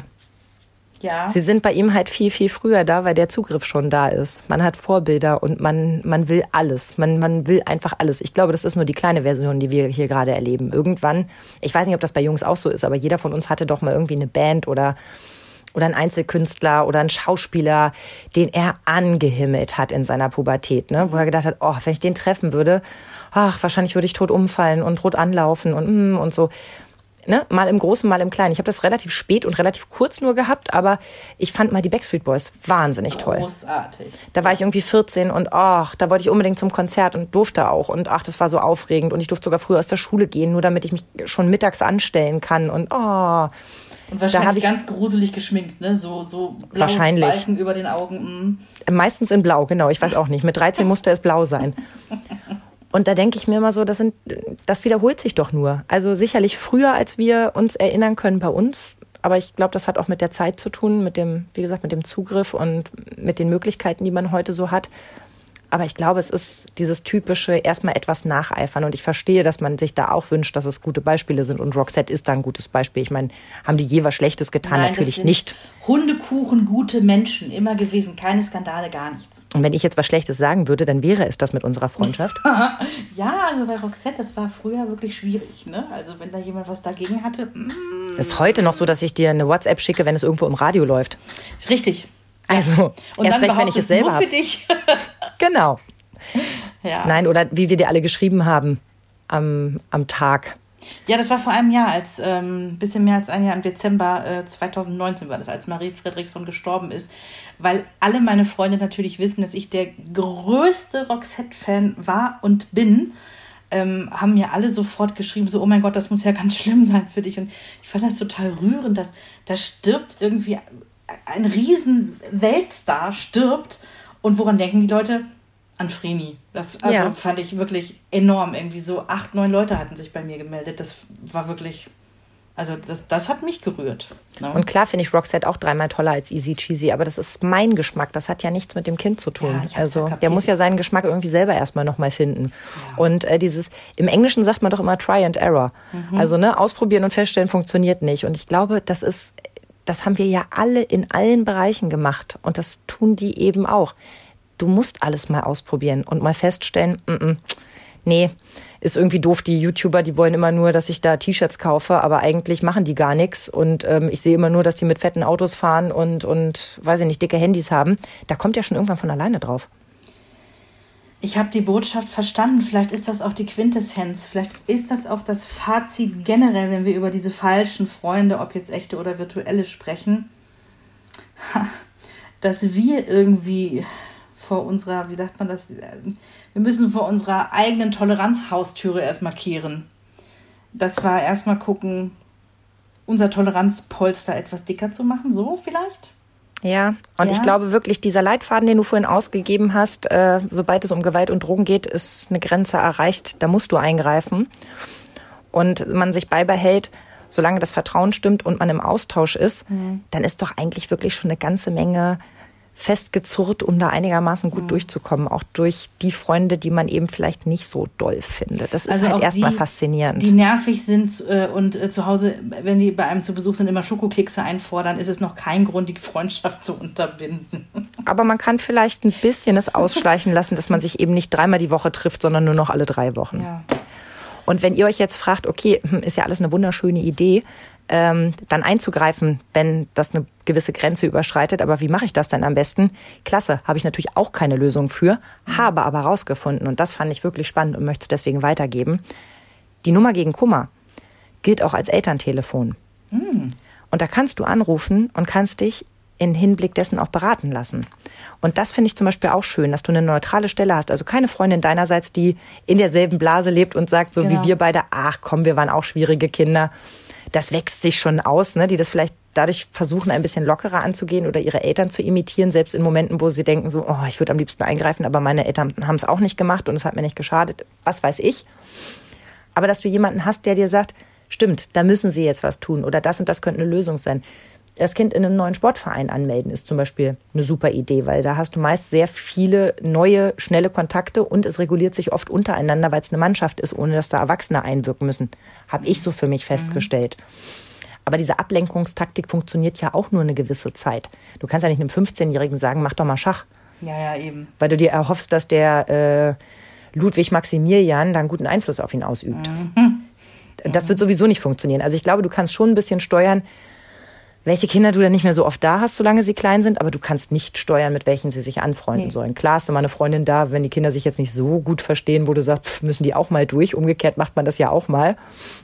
Ja. Sie sind bei ihm halt viel, viel früher da, weil der Zugriff schon da ist. Man hat Vorbilder und man, man will alles. Man, man will einfach alles. Ich glaube, das ist nur die kleine Version, die wir hier gerade erleben. Irgendwann, ich weiß nicht, ob das bei Jungs auch so ist, aber jeder von uns hatte doch mal irgendwie eine Band oder, oder einen Einzelkünstler oder einen Schauspieler, den er angehimmelt hat in seiner Pubertät, ne? Wo er gedacht hat, oh, wenn ich den treffen würde, ach, wahrscheinlich würde ich tot umfallen und rot anlaufen und, und so. Ne, mal im Großen, mal im Kleinen. Ich habe das relativ spät und relativ kurz nur gehabt, aber ich fand mal die Backstreet Boys wahnsinnig toll. Großartig. Da war ich irgendwie vierzehn und ach, da wollte ich unbedingt zum Konzert und durfte auch. Und ach, das war so aufregend. Und ich durfte sogar früher aus der Schule gehen, nur damit ich mich schon mittags anstellen kann. Und oh. Und wahrscheinlich da ganz gruselig geschminkt, ne? So, so blaue wahrscheinlich. Balken über den Augen. Mm. Meistens in blau, genau. Ich weiß auch nicht. Mit dreizehn musste es blau sein. Und da denke ich mir immer so, das, sind, das wiederholt sich doch nur. Also sicherlich früher, als wir uns erinnern können bei uns. Aber ich glaube, das hat auch mit der Zeit zu tun, mit dem, wie gesagt, mit dem Zugriff und mit den Möglichkeiten, die man heute so hat. Aber ich glaube, es ist dieses typische erstmal etwas nacheifern. Und ich verstehe, dass man sich da auch wünscht, dass es gute Beispiele sind. Und Roxette ist da ein gutes Beispiel. Ich meine, haben die je was Schlechtes getan? Nein, natürlich das sind nicht. Hundekuchen, gute Menschen, immer gewesen. Keine Skandale, gar nichts. Und wenn ich jetzt was Schlechtes sagen würde, dann wäre es das mit unserer Freundschaft. Ja, also bei Roxette, das war früher wirklich schwierig, ne? Also wenn da jemand was dagegen hatte. Mm. Es ist heute noch so, dass ich dir eine WhatsApp schicke, wenn es irgendwo im Radio läuft. Richtig. Also, und erst recht, wenn ich es selber habe. Nur für dich. Genau. Ja. Nein, oder wie wir dir alle geschrieben haben am, am Tag. Ja, das war vor einem Jahr, als ein ähm, bisschen mehr als ein Jahr, im Dezember äh, zwanzig neunzehn war das, als Marie Fredriksson gestorben ist. Weil alle meine Freunde natürlich wissen, dass ich der größte Roxette-Fan war und bin, ähm, haben mir alle sofort geschrieben, so, oh mein Gott, das muss ja ganz schlimm sein für dich. Und ich fand das total rührend, dass da stirbt irgendwie ein riesen Weltstar stirbt. Und woran denken die Leute? An Vreni. Das also ja. fand ich wirklich enorm. Irgendwie so acht, neun Leute hatten sich bei mir gemeldet. Das war wirklich Also das, das hat mich gerührt. Ne? Und klar finde ich Roxette auch dreimal toller als Easy Cheesy, aber das ist mein Geschmack. Das hat ja nichts mit dem Kind zu tun. Ja, also ja der muss ja seinen Geschmack irgendwie selber erstmal nochmal finden. Ja. Und äh, dieses, im Englischen sagt man doch immer Try and Error. Mhm. Also ne, ausprobieren und feststellen, funktioniert nicht. Und ich glaube, das ist, das haben wir ja alle in allen Bereichen gemacht. Und das tun die eben auch. Du musst alles mal ausprobieren und mal feststellen, m-m, nee, ist irgendwie doof, die YouTuber, die wollen immer nur, dass ich da T-Shirts kaufe, aber eigentlich machen die gar nichts und ähm, ich sehe immer nur, dass die mit fetten Autos fahren und, und, weiß ich nicht, dicke Handys haben. Da kommt ja schon irgendwann von alleine drauf. Ich habe die Botschaft verstanden. Vielleicht ist das auch die Quintessenz. Vielleicht ist das auch das Fazit generell, wenn wir über diese falschen Freunde, ob jetzt echte oder virtuelle, sprechen, dass wir irgendwie vor unserer, wie sagt man das, wir müssen vor unserer eigenen Toleranzhaustüre erstmal kehren. Das war erstmal gucken, unser Toleranzpolster etwas dicker zu machen, so vielleicht? Ja, und ja. Ich glaube wirklich, dieser Leitfaden, den du vorhin ausgegeben hast, äh, sobald es um Gewalt und Drogen geht, ist eine Grenze erreicht, da musst du eingreifen. Und man sich beibehält, solange das Vertrauen stimmt und man im Austausch ist, mhm. dann ist doch eigentlich wirklich schon eine ganze Menge festgezurrt, um da einigermaßen gut mhm. durchzukommen. Auch durch die Freunde, die man eben vielleicht nicht so doll findet. Das ist also halt erstmal faszinierend. Die nervig sind äh, und äh, zu Hause, wenn die bei einem zu Besuch sind, immer Schokokekse einfordern, ist es noch kein Grund, die Freundschaft zu unterbinden. Aber man kann vielleicht ein bisschen es ausschleichen lassen, dass man sich eben nicht dreimal die Woche trifft, sondern nur noch alle drei Wochen. Ja. Und wenn ihr euch jetzt fragt, okay, ist ja alles eine wunderschöne Idee, ähm, dann einzugreifen, wenn das eine gewisse Grenze überschreitet. Aber wie mache ich das denn am besten? Klasse, habe ich natürlich auch keine Lösung für, mhm. habe aber rausgefunden, und das fand ich wirklich spannend und möchte es deswegen weitergeben. Die Nummer gegen Kummer gilt auch als Elterntelefon. Mhm. Und da kannst du anrufen und kannst dich in Hinblick dessen auch beraten lassen. Und das finde ich zum Beispiel auch schön, dass du eine neutrale Stelle hast. Also keine Freundin deinerseits, die in derselben Blase lebt und sagt, so genau. wie wir beide, ach komm, wir waren auch schwierige Kinder. Das wächst sich schon aus, ne? Die das vielleicht dadurch versuchen, ein bisschen lockerer anzugehen oder ihre Eltern zu imitieren, selbst in Momenten, wo sie denken, so, oh, ich würde am liebsten eingreifen, aber meine Eltern haben es auch nicht gemacht und es hat mir nicht geschadet, was weiß ich. Aber dass du jemanden hast, der dir sagt, stimmt, da müssen sie jetzt was tun oder das und das könnte eine Lösung sein. Das Kind in einem neuen Sportverein anmelden ist zum Beispiel eine super Idee, weil da hast du meist sehr viele neue, schnelle Kontakte und es reguliert sich oft untereinander, weil es eine Mannschaft ist, ohne dass da Erwachsene einwirken müssen. Habe ich so für mich festgestellt. Mhm. Aber diese Ablenkungstaktik funktioniert ja auch nur eine gewisse Zeit. Du kannst ja nicht einem fünfzehnjährigen sagen, mach doch mal Schach. Ja, ja, eben. Weil du dir erhoffst, dass der äh, Ludwig Maximilian da einen guten Einfluss auf ihn ausübt. Mhm. Das wird sowieso nicht funktionieren. Also ich glaube, du kannst schon ein bisschen steuern, welche Kinder du dann nicht mehr so oft da hast, solange sie klein sind, aber du kannst nicht steuern, mit welchen sie sich anfreunden nee. sollen. Klar ist immer eine Freundin da, wenn die Kinder sich jetzt nicht so gut verstehen, wo du sagst, pff, müssen die auch mal durch. Umgekehrt macht man das ja auch mal.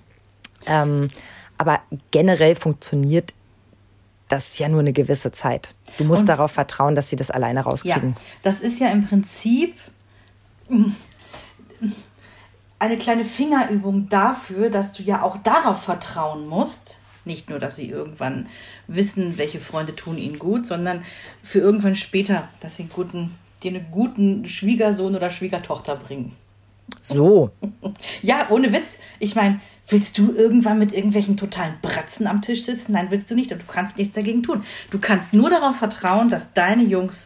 Ähm, aber generell funktioniert das ja nur eine gewisse Zeit. Du musst Und, darauf vertrauen, dass sie das alleine rauskriegen. Ja, das ist ja im Prinzip eine kleine Fingerübung dafür, dass du ja auch darauf vertrauen musst. Nicht nur, dass sie irgendwann wissen, welche Freunde tun ihnen gut, sondern für irgendwann später, dass sie guten, dir einen guten Schwiegersohn oder Schwiegertochter bringen. So. Ja, ohne Witz. Ich meine, willst du irgendwann mit irgendwelchen totalen Bratzen am Tisch sitzen? Nein, willst du nicht. Und du kannst nichts dagegen tun. Du kannst nur darauf vertrauen, dass deine Jungs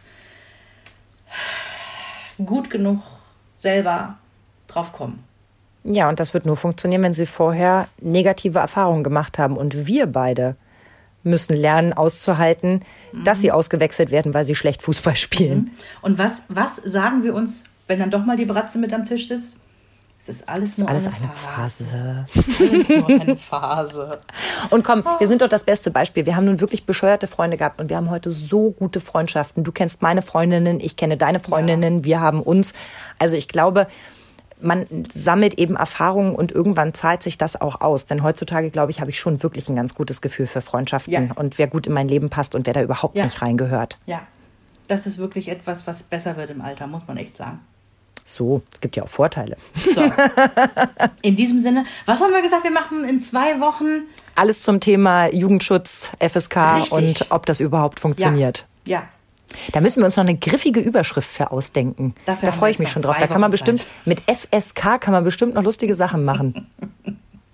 gut genug selber drauf kommen. Ja, und das wird nur funktionieren, wenn sie vorher negative Erfahrungen gemacht haben. Und wir beide müssen lernen, auszuhalten, mhm. dass sie ausgewechselt werden, weil sie schlecht Fußball spielen. Mhm. Und was, was sagen wir uns, wenn dann doch mal die Bratze mit am Tisch sitzt? Es ist alles nur alles eine, eine Phase. Phase. Alles nur eine Phase. Und komm, wir sind doch das beste Beispiel. Wir haben nun wirklich bescheuerte Freunde gehabt und wir haben heute so gute Freundschaften. Du kennst meine Freundinnen, ich kenne deine Freundinnen, ja. wir haben uns. Also ich glaube, man sammelt eben Erfahrungen und irgendwann zahlt sich das auch aus. Denn heutzutage, glaube ich, habe ich schon wirklich ein ganz gutes Gefühl für Freundschaften ja. und wer gut in mein Leben passt und wer da überhaupt ja. nicht reingehört. Ja, das ist wirklich etwas, was besser wird im Alter, muss man echt sagen. So, es gibt ja auch Vorteile. So. In diesem Sinne, was haben wir gesagt, wir machen in zwei Wochen? Alles zum Thema Jugendschutz, F S K Richtig. Und ob das überhaupt funktioniert. Ja, ja. Da müssen wir uns noch eine griffige Überschrift für ausdenken. Dafür da freue ich mich schon drauf. Da kann man bestimmt, mit F S K kann man bestimmt noch lustige Sachen machen.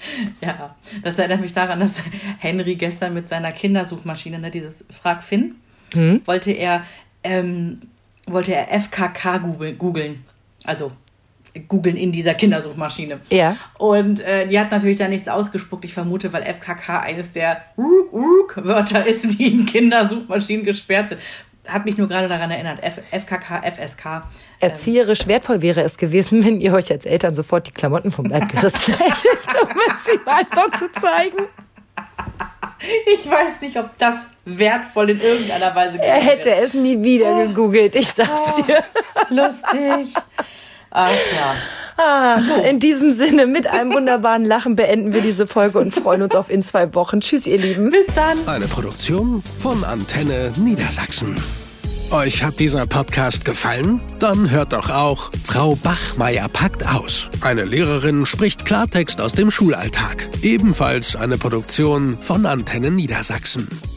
Ja, das erinnert mich daran, dass Henry gestern mit seiner Kindersuchmaschine, ne, dieses Frag Finn, hm? wollte er ähm, wollte er F K K googeln. Also googeln in dieser Kindersuchmaschine. Ja. Und äh, die hat natürlich da nichts ausgespuckt. Ich vermute, weil F K K eines der Wörter ist, die in Kindersuchmaschinen gesperrt sind. Hat mich nur gerade daran erinnert. F- FKK, F S K. Erzieherisch wertvoll wäre es gewesen, wenn ihr euch als Eltern sofort die Klamotten vom Leib gerissen hättet, um es ihm einfach zu zeigen. Ich weiß nicht, ob das wertvoll in irgendeiner Weise gewesen wäre. Er hätte es nie wieder oh. gegoogelt, ich sag's oh, dir. Lustig. Ach ja. Ah, so. In diesem Sinne, mit einem wunderbaren Lachen beenden wir diese Folge und freuen uns auf in zwei Wochen. Tschüss, ihr Lieben. Bis dann. Eine Produktion von Antenne Niedersachsen. Euch hat dieser Podcast gefallen? Dann hört doch auch Frau Bachmeier packt aus. Eine Lehrerin spricht Klartext aus dem Schulalltag. Ebenfalls eine Produktion von Antenne Niedersachsen.